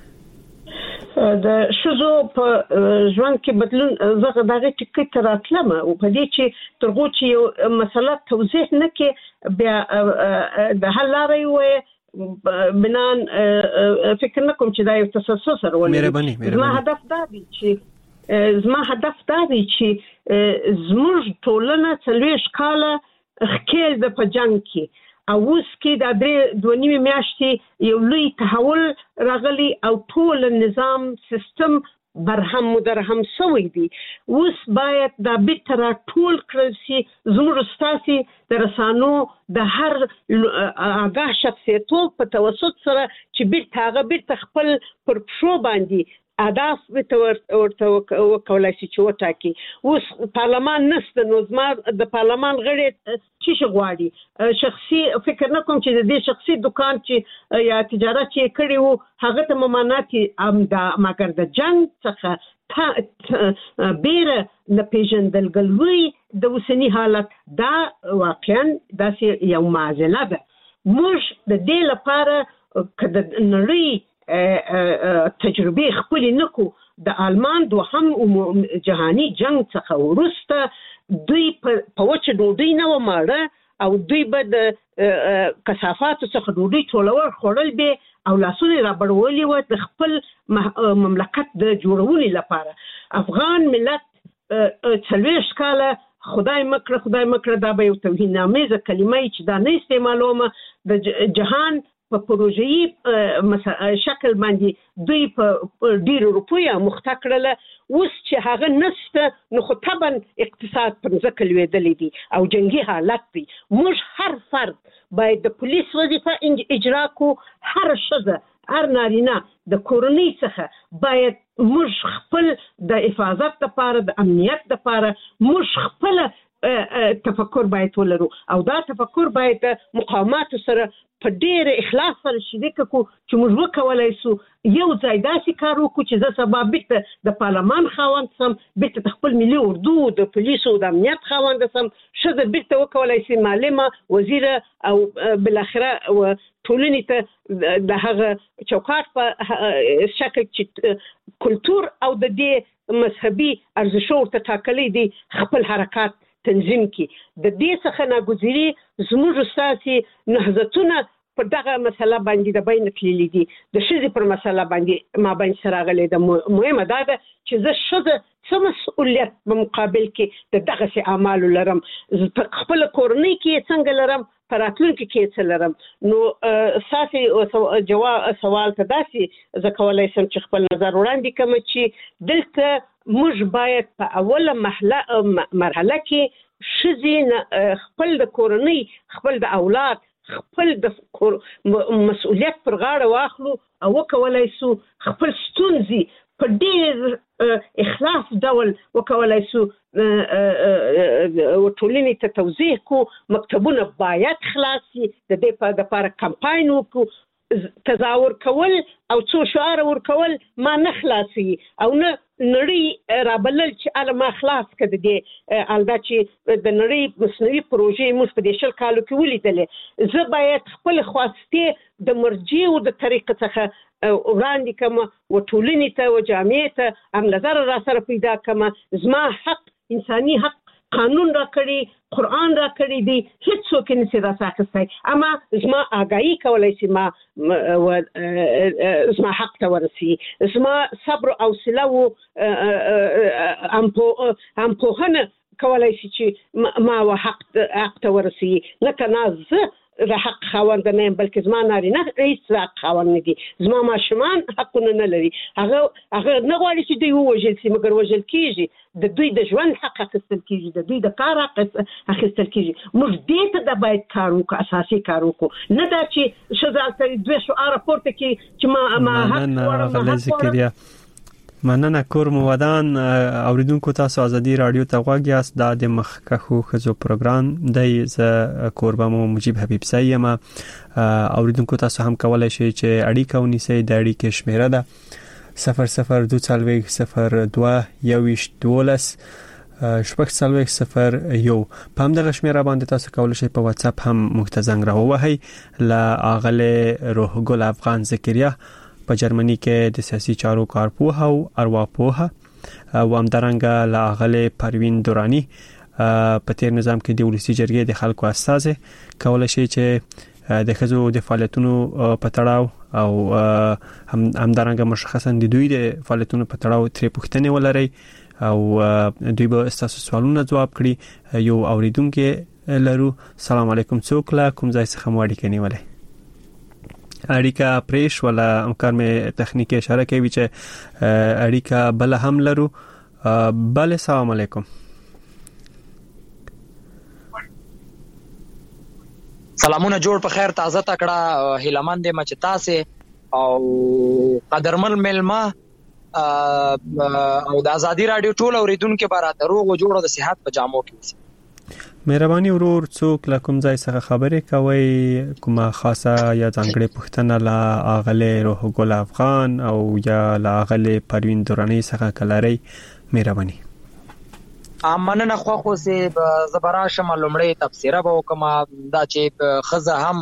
د ښځو په ژوند کې بدلون زه دغه ټکی ته راتلم او په دې چې ترغو چې یو مسله توضیح نه کې بیا د حل لارې وي بنان فکر نه کوم چې دا یو تخصص سره ولري. زما هدف دا دی چې زما هدف دا دی چې زموږ ټولنه څلوېښت کاله خکېل د په جنګ کې او اوس کې د درې دوه نیمې میاشتې یو لوی تحول راغلی او ټول نظام سیستم برهم مدرهم شوی دی. اوس باید دا بیرته راټول کړل شي زموږ ستاسي د رسانو د هر آګاه شخصیتو په توسط سره چې بیرته هغه بیرته خپل پر پښو باندې اهداف ورته وکولای شي چې وټاکي. اوس پارلمان نشته نو زما د پارلمان غړي چې غواړي شخصي فکر نه کوم چې د دې شخصي دکان چې یا تجارت چې کړي وو هغه ته ممانعتي ام دا مګر د جنگ څخه بیره د پیژندګلوي د اوسنی حالت دا واقعا داسې یو معضله ده. موږ د دې لپاره کله نړۍ تجربه خپل نکو د آلمان دوهم جهانی جنگ څخه وروسته دوی په وچه ډوډۍ نه و ماړه او دوی به د کثافاتو څخه ډوډۍ ټولول خوړل به او لاسونه را بړولې و د خپل مملکت د جوړولو لپاره. افغان ملت څلوېښت کاله خدای مکړه خدای مکړه دا به یو توهین آمیزه کلمه چې دا نه استعمالومه د جهان په پروژې شکل باندې دوی په ډیر روپیا مخته کړله. اوس چې هغه نشته نو خو طبعا اقتصاد پر ځکه لوېدلی دی او جنگي حالت دی. موږ هر فرد باید د پولیس وظیفه اجرا کو، هر ښځه هر نارینه د کورنۍ څخه باید موږ خپل د حفاظت لپاره د امنیت لپاره موږ خپل تفکر باید ولرو او دا تفکر باید مقامات سره په ډېر اخلاص سره شریک کو چې موږ وکولای شو یو ځای داسې کار وکړو چې زه سبا بیرته د پارلمان خاوند سم، بیرته خپل ملي اردو د پولیسو د امنیت خاوند سم، ښځه بیرته وکولای شي معلمه، وزیره او بالاخره ټولنې ته د هغه چوکاټ په شکل چې کلتور او د دې مذهبي ارزښتو ورته ټاکلی دي خپل حرکات تنظیم کی. د دې څخه ناګزیري زموږ ساسي نهضتونه په دغه مسله باندې د بین تللی دي. د ښځې پر مسله باندې ما باندې سره غلې د مهمه دا ده چې زه ښځه څه مسؤلیت په مقابل کې د دغه اعمالو لرم، خپل کورنۍ کې څنګه لرم، په راتلونکي کې څه لرم. نو ساسي جواب سوال ته داسې زه کولی شم چې خپل نظر وړاندې کړم چې دلته موږ باید په اوله مرحله کې شزین خپل د کورنۍ خپل د اولاد خپل د مسؤلیت پر غاړه واخلو او وکولای سو خپل ستونزې په ډېر اخلاص ډول وکولای سو ټولنې ته توضیح کو. مکتبونه باید خلاص شي، د دې په لپاره کمپاین وکړو. تظاهر کول او څو شعار ورکول ما نه خلاصي او نه نړۍ رابلل چې اله ما خلاص کړه. دې الدا چې د نړۍ مصنوعي پروژې موږ په دې شل کالو کې ولیدلې. زه باید خپل خواسته د مرجع او د طریقې څخه وړاندې کوم او ټولنې ته او جامعې ته هم نظر را سره پیدا کوم. زما حق انساني حق قانون را کړی، قرآن را کړی دی، هیڅ څوک نه سي را ساخستای. اما زما آگاهی کولای شي ما زما حق ته ورسي. زما صبر او حوصله او ام ام په هنه کولای شي چې ما و حق حق ته ورسي. نه کنه زه د حق خاوند نه یم، بلکې زما نارینه هیڅ حق خاوند نه دي. زما ماشومان حقونه نه لري. هغه هغه نه غواړي چې دوی ووژل شي، مګر وژل کیږي. د دوی د ژوند حق اخیستل کیږي، د دوی د کار حق اخیستل کیږي. موږ دې ته د باید کار وکړو، اساسي کار وکړو. نه دا چې شزالته دوی شعار پورته کی چې ما ما حق ورم. مننه کور مو ودان. اوریدونکو تاسو ازادي رادیو ته غوږ یاست. دا د مخکخو خزو پروګرام دی. ز کوربه مو مجيب حبیب سیم. اوریدونکو تاسو هم کولای شئ چې اړیکه ونیسئ. د اړیکې شمیره ده صفر صفر دو څلوېښت صفر دوه یوویشت دولس شپږ څلوېښت صفر یو. په همدغه شمیره باندې تاسو کولای شئ په واتس اپ هم موږ ته زنګ راووهئ. له اغله روح ګل افغان ذکریا په جرمني کې د سیاسي چارو کارپوه او ارواپوه او همدارنګه له اغله پروین دورانی په تیر نظام کې د ولسی جرګې د خلکو استازه کولای شي چې د خزو د فعالیتونو په تړاو او هم همدارنګه مشخصا د دوی د فعالیتونو په تړاو ترې پوښتنه ولري او دوی به تاسو سوالونه جواب کړي. یو اوریدونکو لرو. سلام علیکم. څوک لا کوم ځای څخه مو اړیکه نیولې؟ اړیکه پریش ولا امکان مې تخنیکی اشاره کوي چې اړیکه بل هم لرو. بل سلام علیکم. سلامونه جوړ په خیر تازه تکړه هیلمن دې مچ تاسو او قدرمن ملما او د ازادي رادیو ټول اوریدونکو باراته روغ او جوړ د صحت په جامو کې. مهرباني ورور څوک لا کوم ځای څخه خبرې کوي؟ کومه خاصه یا ځانګړې پوښتنه لا اغله روح ګل افغان او یا لا اغله پروین دورانی څخه کلاري؟ مهرباني. امنه خو خو سه زبراشه معلومړی تفسیره به وکما دا چې خزه هم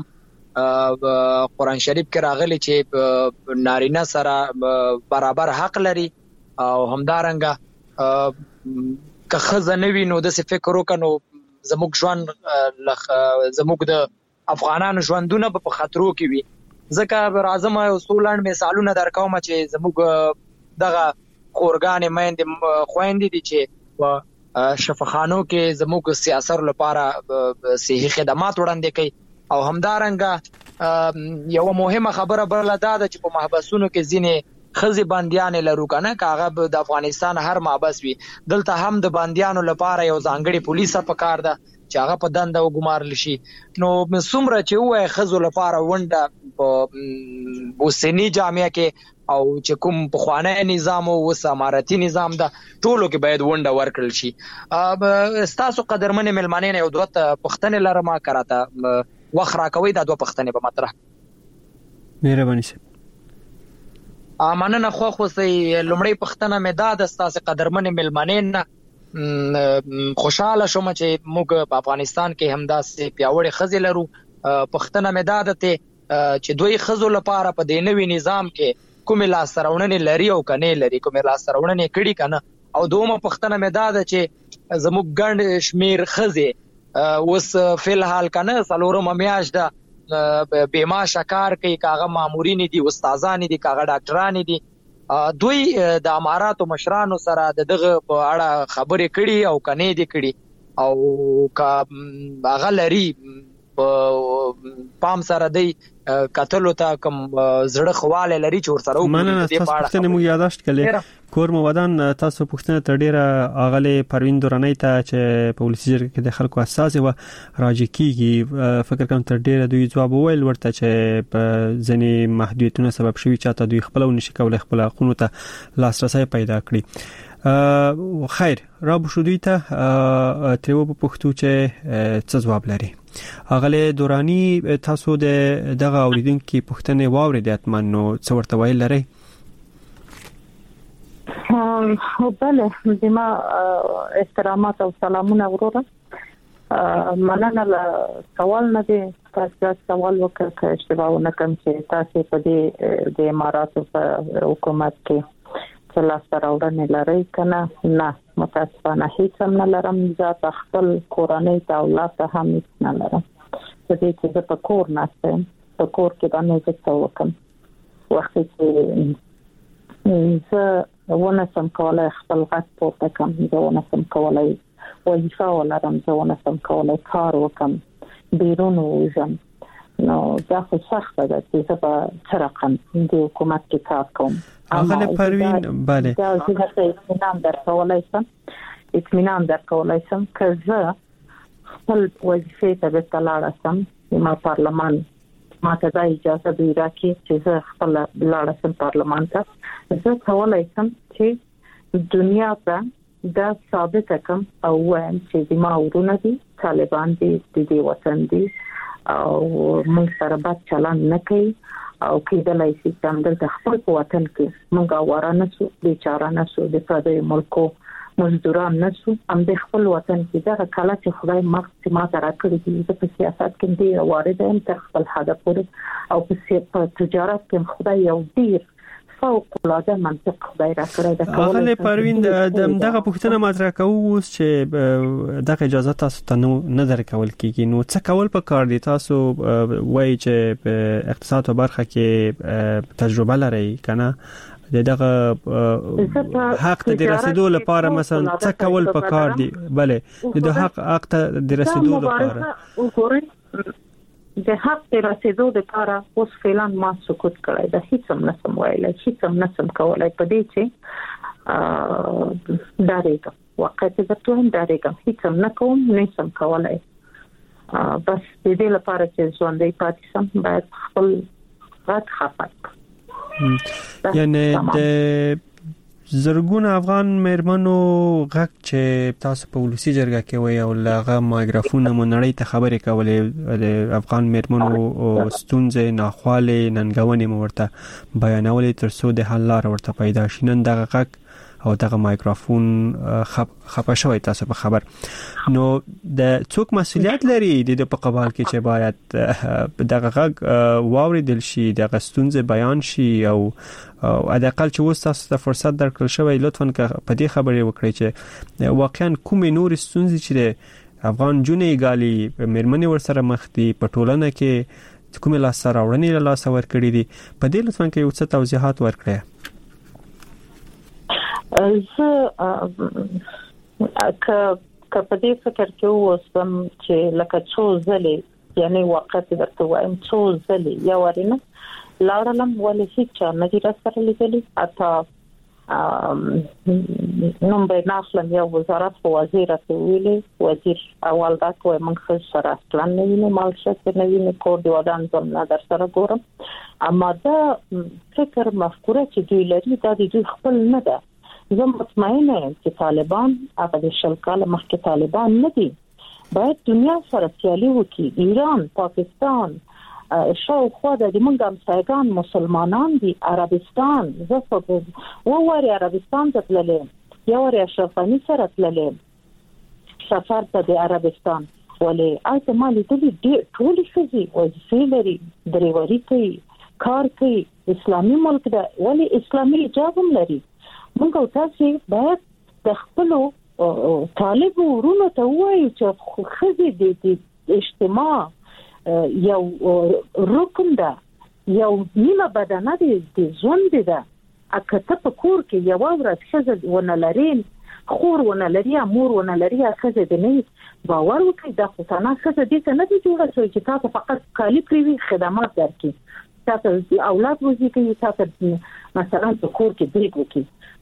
قرآن شریف کې راغلي چې نارینه سره برابر حق لري او همدارنګه که خزه نوی نو د څه فکر وکړو زموږ ژوند زموږ د افغانانو ژوندونه په خطرو کې وي. ځکه راځم یو څولند مثالونه درکوم چې زموږ دغه خورګانې مېندې خويندې دي چې شفاخانو کې زموږ سیاست لپاره صحي خدمات وړاندې کوي او همدارنګه یو مهمه خبره بل دا ده چې په محبسونو کې ځینې خزي باندیان لرو کنه کاغه د افغانستان هر محبس وي دلته هم د باندیانو لپاره یو ځانګړي پولیسه پکار ده چې هغه په دنده وګمارل شي. نو څومره چې وای خزو لپاره ونده په اوسنی جامعه کې او چې کوم په خوانه نظام او سمارتي نظام ده ټولو کې باید ونده ورکړل شي. استاسو قدرمن ملمانین یو دوه پښتنه لرمه کراته وخرا کوي دا دوه پښتنه به مطرح. مهرباني سي. امانه خو خو سي لمړی پښتنه مې دا د استاسو قدرمن ملمانین خوشاله شوم چې موږ په افغانستان کې همداسې پیاوړې خزې لرو. پښتنه مې دا ده چې دوی خزو لپاره په دې نوي نظام کې کومې لاسته لري او کنه لري کومې لاسته کړي کنه. او دومره پښتنه مې دا ده چې زموږ ګڼ شمیر خزې اوس فل حال کنه څلورم میاشت ده بیمه کار کوي، کاغه مامورین دي، استادان دي، کاغه ډاکټران دي. دوی د اماراتو مشرانو سره دغه په اړه خبرې کړي او کنه دي کړي او کا هغه لري پام سره دی قتل ته کوم زړه خواله لري چې ور سره وکړي. مننه تاسو پښتنه مو یاداشت کړئ. کور مو ودان تاسو پوښتنه تر ډیره اغله پروین دورانی ته چې په ولسی جرګه کې د خلکو اساس و راځي کیږي فکر کوم تر ډیره دوی جواب ویل ورته چې په ځنی محدودیتونو سبب شوی چاته دوی خپل ونشي کولای خپل حقوقو ته لاسرسي پیدا کړي. خیر را بشودی ته تریو په پښتو چې څه جواب لري. اغله دورانی تاسو د دغه اوریدونکو پښتنه واورید اتمن نو څه ورته ویل لري؟ ها بله زما احترامات او سلامونه وروره. مننه له سوال نه دي تاسو سوال وکړ چې اشتباه نه کوم چې تاسو په دې د اماراتو په حکومت کې څه لاس راوړنې لري کنه؟ نه متاسفانه هیڅ هم نه لرم. ځکه خپل کورنۍ ته اولاد ته هم هیڅ نه لرم. په دې کې زه په کور ناستم، په کور کې باندې څه وکم وخت چې زه ونه سم کولای خپل غږ پورته کړم، زه ونه سم کولای وظیفه ولرم، زه ونه سم کولای کار وکم، بیرون وځم. نو دا خو سخته ده چې زه به څه رقم د حکومت کې کار کوم. اغله پروین بله دا زه اطمینان درکولای شم اطمینان درکولای شم که زه خپل وظیفې ته به لاړ شم. ما پارلمان ما ته دا اجازه دی راکړي چې زه خپل لاړ شم پارلمان ته. زه کولای شم چې دنیا ته دا ثابت کړم او وایم چې د ما ورونه دي طالبان دي د دې وطن دي او موږ سره بد چلند نه کوي او کېدلای شي چې د خپل وطن کې موږ اواره نه شو، بیچاره نه شو، د پردیو ملکو مزدوران نه شو، هم د خپل وطن کې دا کله چې خدای مخ ما ته راکړي دي. په سیاست کې دې وارد یم تر خپل هدف پورې او په تجارت کې خدای یو ډیر فوق العاده منطق خدای راکړی ده. اغله پروین دغه پوښتنه مطرح کوو اوس چې دغه اجازه تاسو ته نه درکول کیږي، نو څه کول پکار دي؟ تاسو وایي چې په اقتصاد او برخه کې تجربه لرئ کنه؟ دغه حق ته د رسیدو لپاره مثلا څه کول پکار دي؟ بله د حق حق ته د رسیدو لپاره د حق ته رسیدو لپاره اوس فعلا ما سکوت کړی دا هیڅ هم نسم ویلای، هیڅ هم نسم کولای. په دې چې دارېګم واقع ته درته هم دارېګم هیڅ هم نه کوم، نه سم کولای. بس د دې لپاره چې ژوندۍ پاتې سم باید خپل غږ خفت یعنی د زرګون افغان مېرمنو غږ چې تاسو په ولسی جرګه کې وای او لغه مایګرافون مونړی ته خبرې کولې د افغان مېرمنو ستونزې ناخواله ننګونې مورته بیانولې ترڅو د حل لار ورته پیدا شي. نن دغه غږ او دغه مایکروفون خپه شوی تاسو په خبر. نو د څوک مسؤلیت لري د په قبال کې چې باید دغه غږ واوریدل شي، دغه ستونزې بیان شي او او اداقل چې وست تاسو ته فرصت درکړل شوی لطفاً که په دې خبرې وکړئ چې واقعا کومې نور ستونزې چې د افغان جونې ګالي مېرمنې ورسره مخ دي په ټولنه کې کومې لاسته راوړنې له لاسه ورکړي دي، په دې لطفاً کې یو څه توضیحات ورکړئ. زه که که په دې فکر کې اوسم چې لکه څو ځلې یعنی وخت درته وایم څو ځلې یا ورنه لاړم ولې هیڅ نه دي سره لیدلې اته نوم به ناخلم یا وزارت په وزیر ته ویلې وزیر اول دا کوی موږ سره اصلا نه ویني مال څه نه ویني کور دی ودان زم نه در سره ګورم. اما دا فکر مفکوره چې دوی لري دا د دوی خپل نه ده. زه مطمئنه یم چې طالبان هغه د شل کاله مخکې طالبان نه دي، باید دنیا سره سیالي وکړي. ایران، پاکستان، شاوخوا د موږ همسایګان مسلمانان دي، عربستان، زه په وواري عربستان ته تللې یو ور اشرف غني سره تللې سفر ته د عربستان ولې آیته مالي دې ټول شي وظیفې لري، دریوري کوي، کار کوي، اسلامي ملک ده ولې اسلامي حجاب هم لري. موږ تاسو باید د خپل طالب ورونو ته وایو چې خزي د اجتماع یو رکن ده، یو نیمه بدنه د ژوند ده. اکه ته په کور کې یو ورځ خزه ونه لري، خور ونه لري، امور ونه لري، خزه د نه باور وکړي د خصانه خزه دې ته نه دي جوړه چې تاسو فقط کالی پریوي خدمات درکې، تاسو اولاد وځي کوي، تاسو مثلا په کور کې بریک وکړي.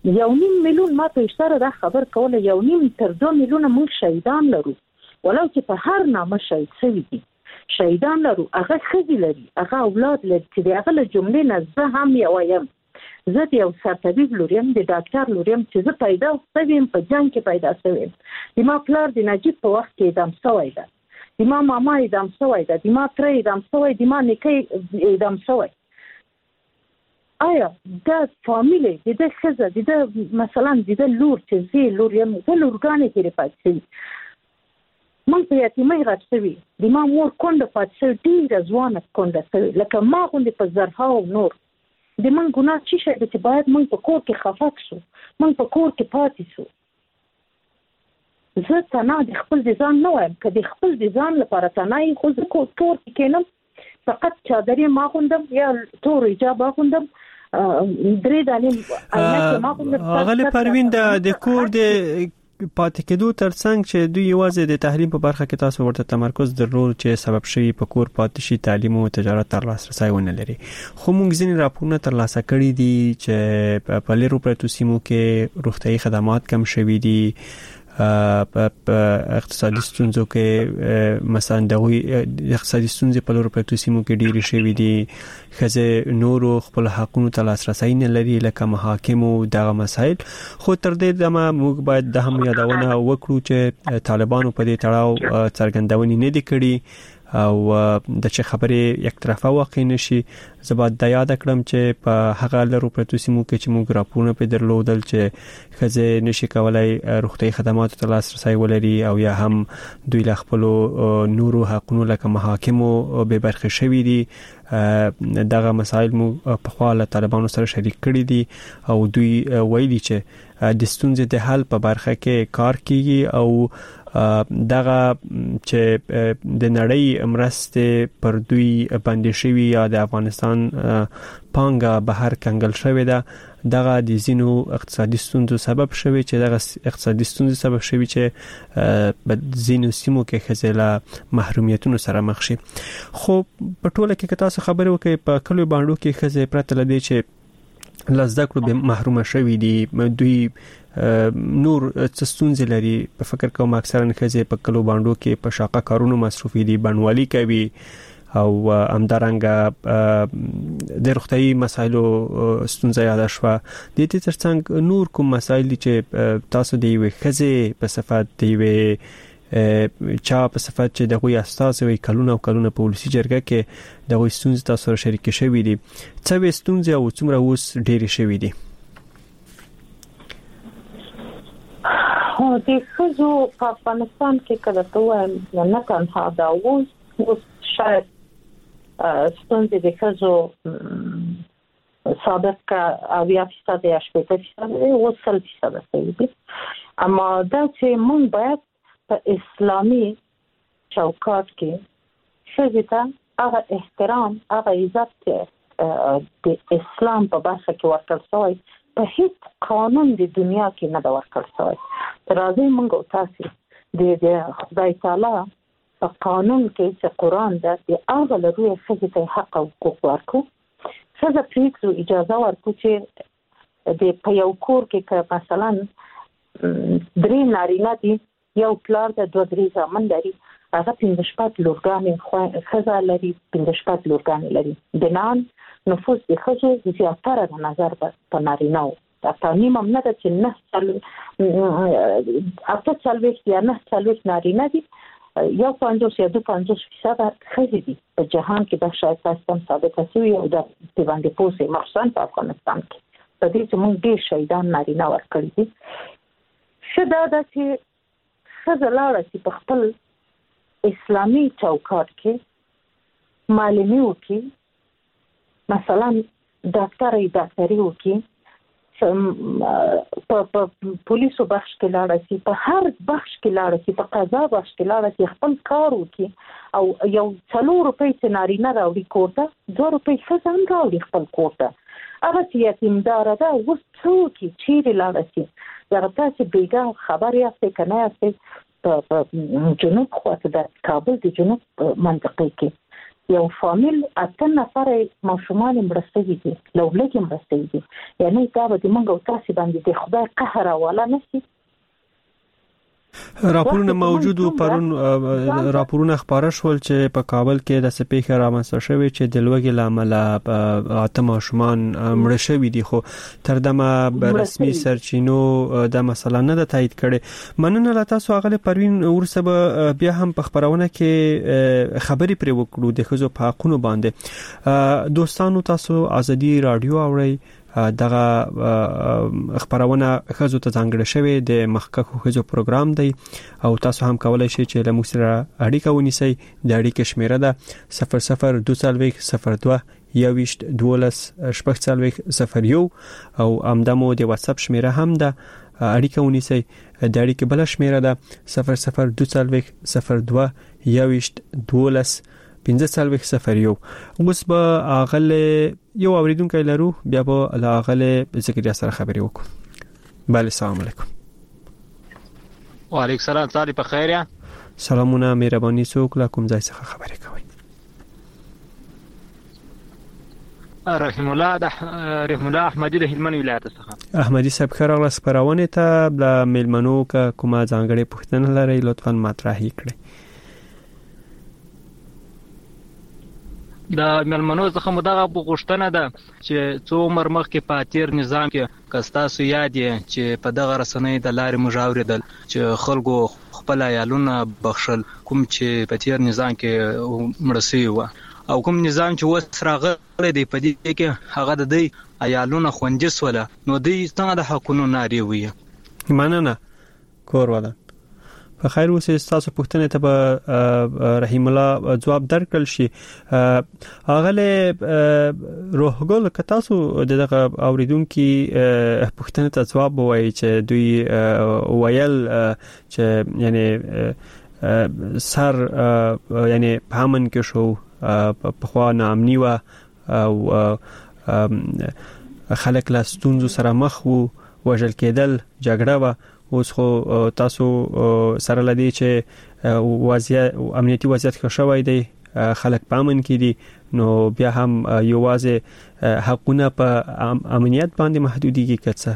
یو نیم میلیون ما ته اشاره دا خبر کوله یو نیم تر دوه میلیونه موږ شهیدان لرو ولو چې په هر نامه شهید شوي دي شهیدان لرو هغه ښځې لري هغه اولاد لري چې د هغه له جملې نه زه هم یو یم زه د یو سرطبیب لور یم د ډاکټر لور یم چې زه پیدا شوی یم په جنګ کې پیدا شوی یم د ما پلار د نجیب په وخت کې اعدام شوی ده د ما ماما اعدام شوی ده د ما تره اعدام شوی د ما نیکه اعدام شوی آیا دا فامیل د دې ښځه د مثلا د لور چې زی لور یم د لورګانې کې پاتې شي من په یتیمۍ غټ شوي د ما مور کونډه پاتې شوي ډېره ځوانه کونډه شوي لکه ما غوندې په زرهاو نور د من ګناه څه شی دی چې باید موږ په کور کې خفه شو موږ په کور کې پاتې شو زه تنها د خپل د ځان نه وایم که د خپل د ځان لپاره تنها یې خو زه کور کې کینم فقط چادرې ما غوندم یا تور حجاب اغوندم درې دانې عینکې ما غوندم. اغلې پروین د کور د پاتې کېدو ترڅنګ چې دوی یوازې د تعلیم په برخه کې تاسو ورته تمرکز درلود چې سبب شوی په کور پاتې شي تعلیم او تجارت تر لاسرسي ونه لري خو موږ ځینې راپورونه تر لاسه کړي دي چې په لیرو پرتو سیمو کې روغتيایي خدمات کم شوي دي په اقتصادي ستونزو کې مثلا د اقتصادي ستونزې په لور پرتو سیمو کې ډېری شوي دي خزه نورو خپل حقوقو ته لاسرسي نه لري لکه محاکم او دغه مسایل خو تر دې دمه موږ باید د هم یادونه وکړو چې طالبانو په دې تړاو څرګندونې نه دي کړې او د چې خبرې یک طرفه واقع نشي زباد د یاد کړم چې په هغه لرو پرتو سیمو کې چې موږ راپورونه په درلودل چې خزه نشي کولای روغتي خدماتو ته لاسرسي ولري او یا هم دوی له خپل نورو حقوقو لکه محاکم به برخه شوي دي دغه مسایل مو په خپل طالبانو سره شریک کړي دي او دوی ویلي چې د ستونزې د حل په برخه کې کار کیږي او دغه چې د نړۍ مرسته پر دوی باندې شوی یا د افغانستان پانګه بهر کنګل شوی ده دغه د زینو اقتصادي ستونزو سبب شوی چې دغه اقتصادي ستونزو سبب شوی چې په زینو سیمو کې خزله محرومیتونو سره مخ شي خو په ټوله کې تاسو خبرې وکړئ په کلو باندې کې خزه پرته لدی چې لزدکړو به محروم شوی دي دوی نور څه ستونزې لري په فکر کوم اکثرا خزه په کلو باندې کې په شاقه کارونو مصروفي دي بنوالي کوي او همدارنګه د روغتي مسایلو ستونزې یاد شوه د دې ترڅنګ نور کوم مسایل چې تاسو دی وي خزه په صفات دی وي چا په صفات چې دغه اساس وي کلونه او کلونه په ولسی جرګه کې دغه ستونزې تاسو سره شریک شوي دي څه ستونزې او څومره اوس ډېری شوي دي هو د خزو په افغانستان کې کله ته وایم نه تنها دا اوس اوس شاید ستونزې د خزو سابق اویا فیصد یا شپږ فیصد اوس سل فیصد دي اما دا چې مونږ باید په اسلامي چوکاټ کې شذیته هغه احترام هغه عزت د اسلام په برخه کې ورکړل شوی په هیڅ قانون د دنیا کې نه دا ورکړل شوی راځي موږ تاسو د خدای تعالی په قانون کې چې قران د هغه لري چې حق او حقوق ورکو څه د پریکسو اجازه ورکو چې د په یو کور کې مثلا درې نارینه دي یو پلار د دوه درې ځامن لري هغه پنځه شپږ لورګانې خو خزه لري پنځه شپږ لورګانې لري د نن نفوس د خزو زیاتره د نظر په نارینه او تعلیم هم نه ده چې نه چل اته چلوي یا نه چلوي نارینه دي یو پنځوس یا دوه پنځوس فیصد خزې دي په جهان کې د شاید سیستم ثابت شوی او د باندې پوسې مخصوصا په افغانستان کې په دې چې موږ ډېر شهیدان نارینه ورکړي دي شدا د چې خزه لاړه چې په خپل اسلامي چوکاټ کې معلمي وکړي مثلا ډاکټري ډاکټري وکړي په پولیسو بخش کې لاړه شي په هر بخش کې لاړه شي په قضا بخش کې لاړه شي خپل کار وکړي او یو څلور روپۍ چې نارینه راوړي کوټه دوه روپۍ ښځه هم راوړي خپل کوټه هغه چې یتیمداره ده اوس څه وکړي چیرې لاړه شي دغه تاسې بیګا خبر یاستئ که نه یاستئ په جنوب خواته د کابل د جنوب منطقې کې یو فامیل اته نفر ماشومان مرستې دي لوبلګي مرستې دي یعنی دا به موږ او تاسو باندې د خدای قهر ولا نشي. راپورونه موجودو پرون راپورونه خبره شول چې په کابل کې د سپیکر رامنځته شوی چې د لوګي لامل اته ماشومان مړ شوی دي خو تر دمه رسمي سرچینو د مسله نه د تایید کړي. مننه لا تاسو هغه پروین ورسبه بیا هم په خبرونه کې خبري پرې وکړو د خزو په حقونو باندې. دوستانو تاسو ازادي رادیو اورئ دغه خبرونه خزو ته ځانګړی شوی د مخکخو خزو پروګرام دی او تاسو هم کولای شئ چې له موږ سره اړیکه ونیسئ. د اړیکې شمیره ده صفر صفر دوه څلوېښت صفر دوه یوویشت دولس شپږ څلوېښت صفر یو او همدمو د واتس اپ شمیره هم ده اړیکه ونیسئ. د اړیکې بل شمیره ده صفر صفر دوه څلوېښت صفر دوه یوویشت دولس پنځه څلوېښت صفر یو. اوس به اغله یو اوریدونکو لرو بیا به اغله ذکر سره خبرې وکړو. بله السلام علیکم. وعلیکم السلام. تاسو په خیر یا؟ سلامونه مهرباني څوک لا کوم ځای څخه خبرې کوي؟ رحم الله د رحم الله احمدی د هلمند ولایت څخه. احمدی صاحب خیر غلا سپراونه ته د میلمنو کومه ځانګړې پوښتنه لري لطفا مطرح کړئ. د ملمنو څخه مدغه غوښتنه ده چې څو عمر مخکې په تیر نظام کې کستاسو یاد یې چې په دغه رسنۍ د لارې مجاوردل چې خلکو خپل عیالونه بخښل کوم چې په تیر نظام کې مرسي و او کوم نظام چې وس راغلی دی په دې کې هغه د دې عیالونه خوندې سوله نو دې څنګه د حقونو ناری وي. مننه کور ولا په خیر اوسې تاسو پوښتنه ته به رحیم الله جواب درکړل شي. اغله روحګل ک تاسو دغه اوریدونکو پوښتنه ته جواب وایي چې دوی ویل چې یعنی سر یعنی پامن کې شو په خوا نامنی و او خلک لا ستونزو سره مخ وو وژل کېدل جګړه و. اوس خو تاسو سره لدی چې وضعیت امنیتي وضعیت ښه شوی دی خلک پامن کې دي نو بیا هم یوازې حقونه په امنیت باندې محدودیږي کڅه.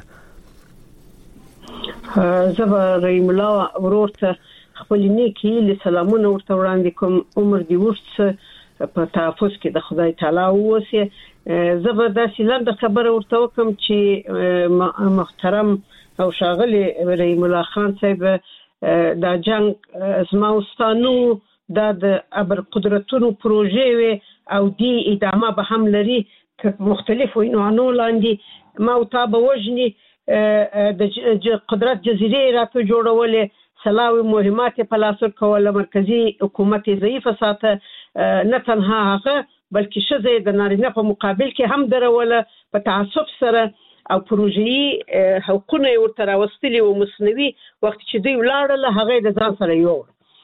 زبر رحیم الله ورورته خپل نیکی له سلامونه ورته وړاندې کوم. عمر دی ورڅ په تحفظ کې د خدای تعالی اوسه. زبر داسې لاندې خبره ورته وکم چې محترم او شاغلی رحیم الله خان صاحب دا جنگ زموستانو د ابر قدرتونو پروژې وي او دی ادامه به هم لري مختلفو عنوانو لاندې موتابه وجني د قدرت جزیره راته جوړولې سلاوي مهمات په لاس ورکول مرکزی حکومت ضعیفه ساته نه تنها هغه بلکې شزه د نارینه په مقابل کې هم دروله په تعصب سره او پروژې حقوقونه ورته راوستلي او مصنوي وخت چې دوی ولاړل هغه د ځان سره یو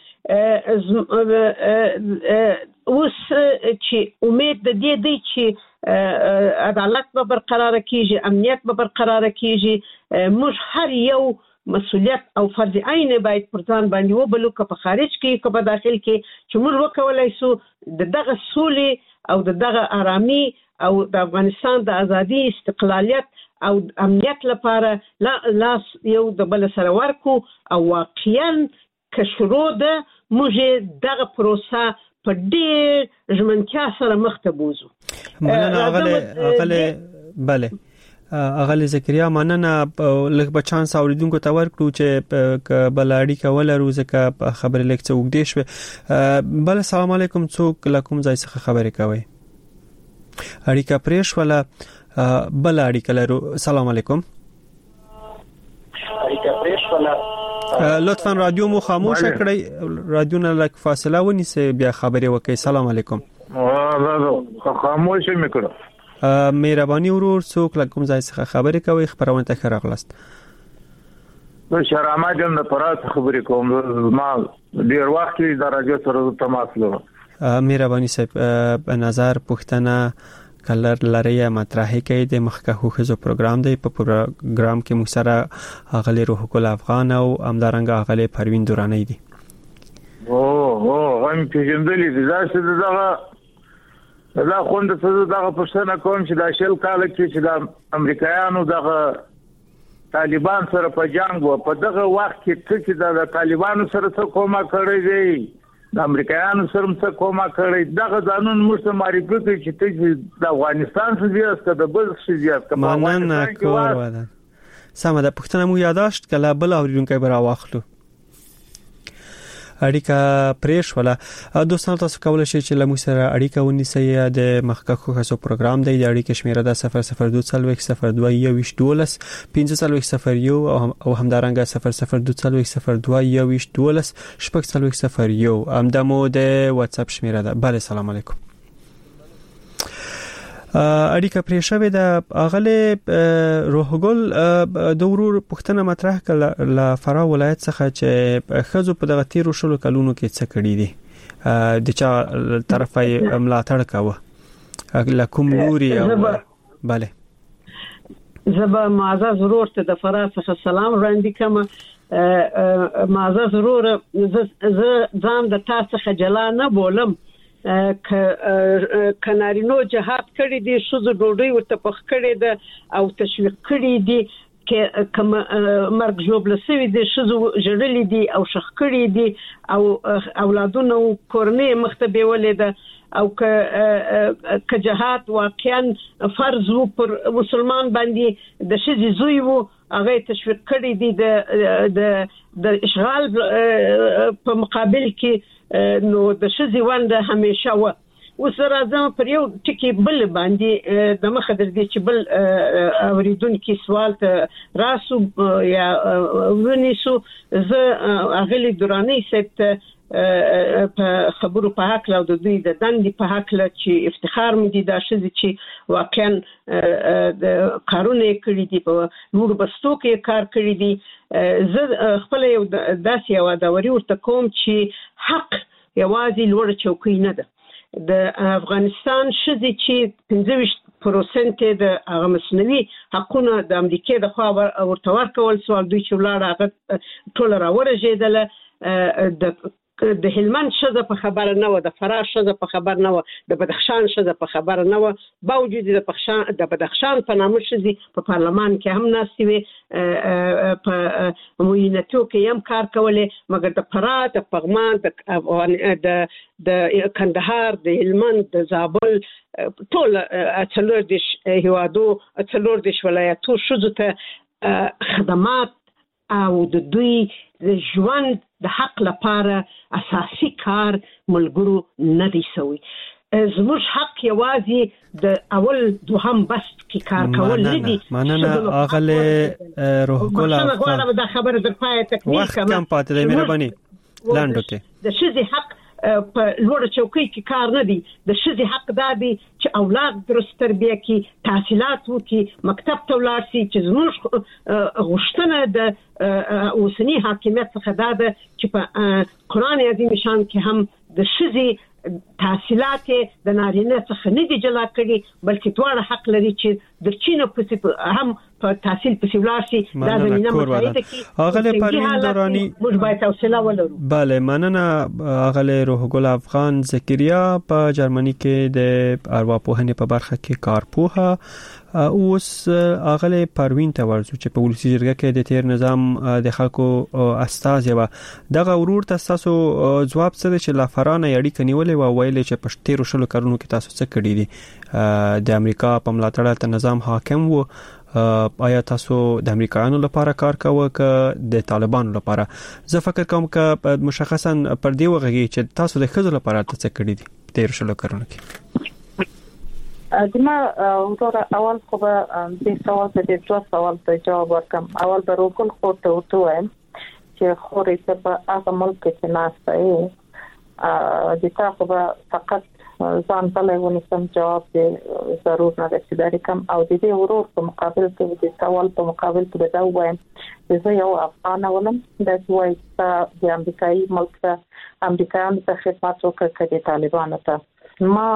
اوس چې امید د دې دی چې عدالت به برقرار کیږي امنیت به برقرار کیږي موږ هر یو مسؤلیت او فرض عین باید پر ځان باندې وبلو که په خارج کې که په داخل کې چې موږ وکولای شو د دغه سولې او د دغه آرامي او د افغانستان د ازادي استقلالیت او امنیت لپاره لا لاس یو د بل سره ورکو او واقعا که شروع ده موږ دغه پروسه په ډېر ژمنتیا سره مخ ته بوزو. مننه اغله اغله bale اغله زکریا مننه لږ بچان ساوریدونکو ته ورکړو چې بلاړی کول روزه خبر لیک څه وګدې شو. بل السلام علیکم څوک لکم ځای څخه خبرې کوي اړیکه پریش ولا بل اړیکه لرو. السلام علیکم اړیکه پریش ولا لطفا رادیو مو خاموش کړئ رادیو نه لک فاصله ونیسه بیا خبرې وکړئ. السلام علیکم خاموش مې کړو مهرباني ورور څوک لکم ځای څخه خبرې کوي خبرونه ته راغلاست. نو شرامه جن د پرات خبرې کوم ما ډیر وخت د رادیو سره تماس لرم. مهرباني صاحب په نظر پښتنه کلر لري مطرح کوي د مخکخو خزو پروګرام دی په پروګرام کې موږ سره اغلی روح ګل افغان او امدارنګ اغلی پروین دورانی دي. او او هم پیژندلې دي ځکه دغه دا خوند څه دغه پښتنه کوم چې دا شل کال کې چې د امریکایانو دغه طالبان سره په جنگ و په دغه وخت کې چې د طالبانو سره څه کومه کړی دی د امریکایانو سره څه کومه کړی دغه قانون موږ معرفي کوي چې ته د افغانستان څخه زیات د بل څخه زیات کوم افغانستان کور ودا سم ده پښتنه مو یاداشت کله بل اوریدونکو برا واخلو اړیکه پریش ولا دوستان تاسو کولای شئ چې لمو سره اړیکه ونیسئ د مخکخو خاصو پروګرام دی د اړیکې شمیره د صفر صفر دوه څلوېښت صفر دوه یو دولس پنځه څلوېښت صفر یو او همدارنګه صفر صفر دوه څلوېښت صفر دوه یو دولس شپږ څلوېښت صفر یو همدمو د واتس اپ شمیره ده. بله سلام علیکم. اړیکه پرې شوې د اغله روحګل د ورور پښتنه مطرح کړه ل فرا ولایت څخه چې خزو په دغه تیرو شلو کلونو کې څه کړی دي د چا طرفه ملاتړ کاوه ل کوم لوري او bale زبا معزز ضرور ته د فرا څخه سلام وړاندې کوم معزز ضرور ز ځان د تاسو څخه جلا نه بولم ک کنارینو جهاد کړی دي شوز ډوډۍ ورته پخ کړی ده او تشویق کړی دي ک کم مرګ جوړلسوي دي شوز جړلې دي او شخ کړی دي او اولادونو کورنۍ مختبه ولیده او ک ک جهاد واقعا فرض وو پر مسلمان باندې د شذ زوی وو هغه تشویق کړی دي د د د اشغال په مقابل کې نو د شذ ونده همیشه و وسره زم پر یو ټکی بل باندې د مخ در دي چې بل اوریدونکو سوال ته راسو یا ونیسو زه اغلی دورانی ست په خبرو په حق له د دوی د دندې په حق له چې افتخار مې دي دا شذ چې واقعا د قانون کړی دي په نور بستو کې کار کړی دي زه خپل یو داسې یو داوري ورته کوم چې حق یوازې لوړ چوکۍ نه ده د افغانستان شذ چې پنځه پروسنت د هغه مسنوي حقونه د امریکای د خوا ورته ورکول سوال دوی چې ولاړ هغه ټول راورژېدل د د هلمند شذ په خبر نه و د فراه شذ په خبر نه و د بدخشان شذ په خبر نه و باوجود د بدخشان د بدخشان په نامه شذ په پارلمان کې هم ناسي وي په موینتو کې هم کار کولې مګر د فراه د پغمان د د کندهار د هلمند د زابل ټول څلور د هوادو څلور د ولایتو شذ ته خدمات او د دوی د ژوند د حق لپاره اساسي کار ملګرو نه دی سوی زموږ حق یوازې د اول دوهم بست کې کار کول نه دي مننه اغله روح ګل افغان دا خبره د پای تکمیل کما کم پاتې دی مهرباني لاندو کې د شذ حق په لوړ چوکۍ کې کار نه دی د شذ حق دا دی چې اولاد درست تربیه کې تحصیلات وکړي مکتب ته ولاړ شي چې زموږ غوښتنه د اوسنی حاکمیت څخه دا ده چې په قرآن عظیم شان کې هم د شذ تحصیلات د نارینه څخه نه دي جلا کړي بلکې دواړه حق لري چې د چینه په هم په تحصیل په ولاړ شي دا زمينه متعهد کی اغله پروین دورانی موږ باید حوصله ولرو. bale مننه اغله روح ګل افغان زکریا په جرمني کې د ارواپوهنې په برخه کې کارپوهه اوس اغله پروین ته ورزو چې په ولسی جرګه کې د تیر نظام د خلکو استاد و دغه ورور تاسو جواب څه چې لافرانه یړی کنیولې و ویلې چې په تیر شلو کارونو کې تاسو څه کړی دي د امریکا په ملاتړ ته نظام حاکم وو آیا تاسو د امریکایانو لپاره کار کوئ که د طالبانو لپاره زه فکر کوم که مشخصا پر دی وغږی چې تاسو د خزو لپاره څه کړی دي تیر شلو کارونو کې دما ورته اول خو به د سوال ته د څو سوال ته جواب ورکم اول به روکل خو ته وته چې خورې ته په هغه ملک کې ناشته ای د تاسو به فقط ځان ته ونیسم جواب دی ضرور نه چې دا کوم او د دې ورور په مقابل کې د سوال په مقابل کې دا وایم چې یو افغان ولم د دوی د امریکایي ملک ته امریکایانو ته خدمت وکړي د طالبانو ته ما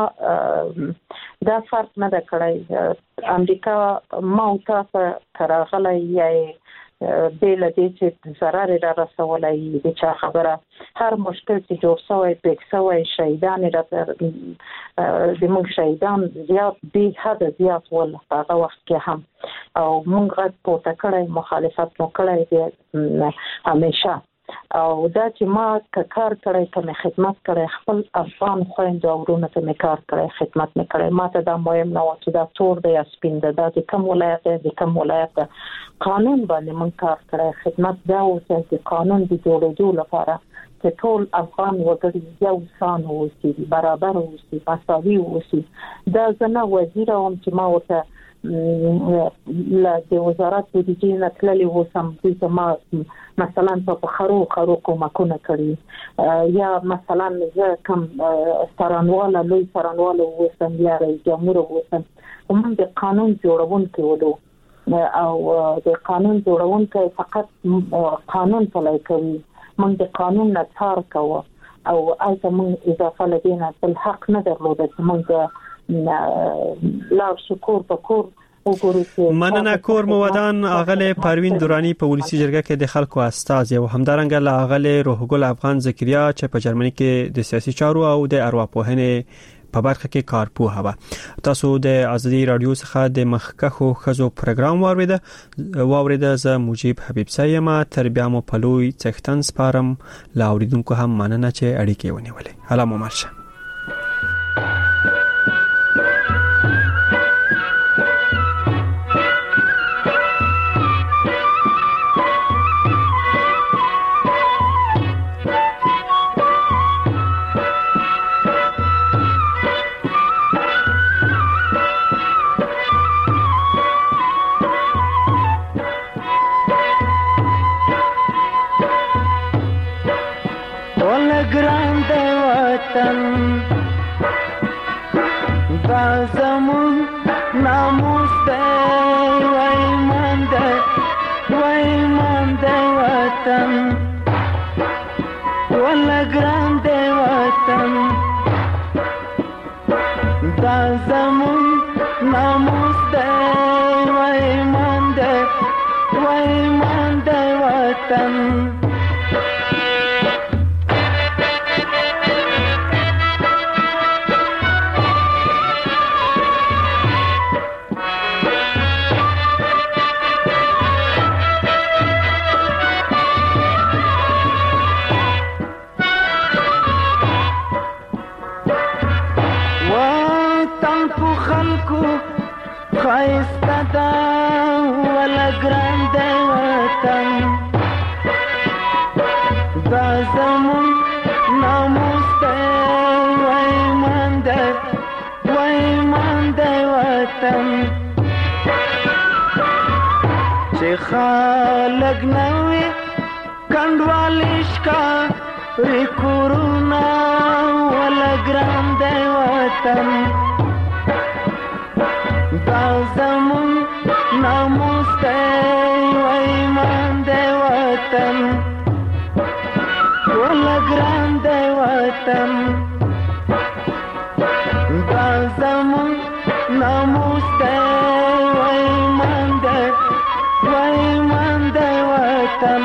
دا فرق نه کړی امریکا ما او تاسو کراغله یې بیل دې چې ضرر را رسولای د چا خبره هر مشکل چې جوړ شوی پېښ شوی شهیدان را د موږ شهیدان زیات به حد زیات ول هغه وخت کې هم او موږ غږ پورته کړی مخالفت مو کړی دی همیشه او دا چې ما کار کړی کوم خدمت کړی خپل افغان خويندو او ورونو ته مې کار کړی خدمت مې کړی ما ته دا مهم نه و چې دا تور دی یا سپین دی دا د کوم ولایت دی کوم ولایت قانون باندې موږ کار کړی خدمت دا و چې قانون د جوړېدو لپاره چې ټول افغان وګړي یو ځان اوسي برابر اوسي مساوي اوسي دا زنه وزیر هم چې ما ورته لا د وزارت بودیجې نه تللی وسم چې ما مثلا په خرو خرو کومکونه کړی یا مثلا زه کوم سرانواله لوی سرانواله وسم یا رئیس جمهور وسم موږ د قانون جوړونکي ولو او د قانون جوړونکي فقط قانون پلی کوي موږ د قانون نه څار کوو او اته موږ اضافه لدينا بل حق نه درلود چې موږ لا شکر پکور مننه کور مودان اغله پروین دورانی په ولسی جرګه کې د خلکو استاد او همدارنګ له اغله روح ګل افغان زکریا چې په جرمني کې د سیاسي چارو او د ارواپوهنې په برخه کې کارپوه و تاسو د ازادي رادیو څخه د مخکخو خزو پروګرام واوریده واوریده ز مجيب حبیب سیمه تربیه مو پلوي څختن سپارم لا اوریدونکو هم مننه چې اړیکې ونیولې هلا مو مرشه خالق نوی کندوالیش کا ریکورونا ولا ګران دی وطن دا زمون ناموس دی و ایمان دی وطن ولا ګران دی وطن دا زمون ناموس دی و ایمان دی و ایمان دی وطن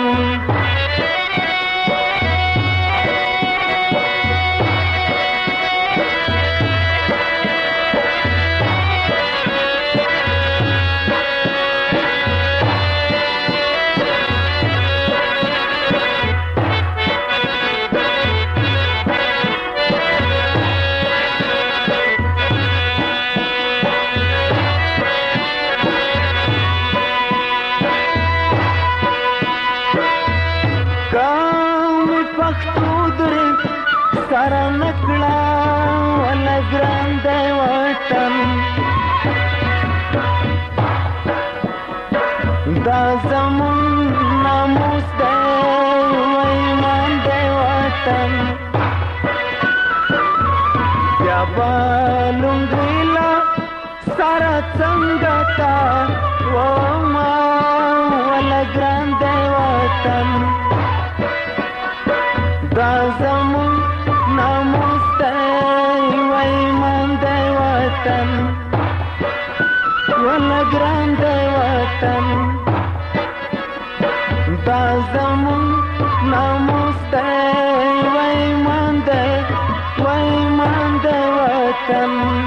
زمون ناموس دی وای مان دی وای مان دی وطن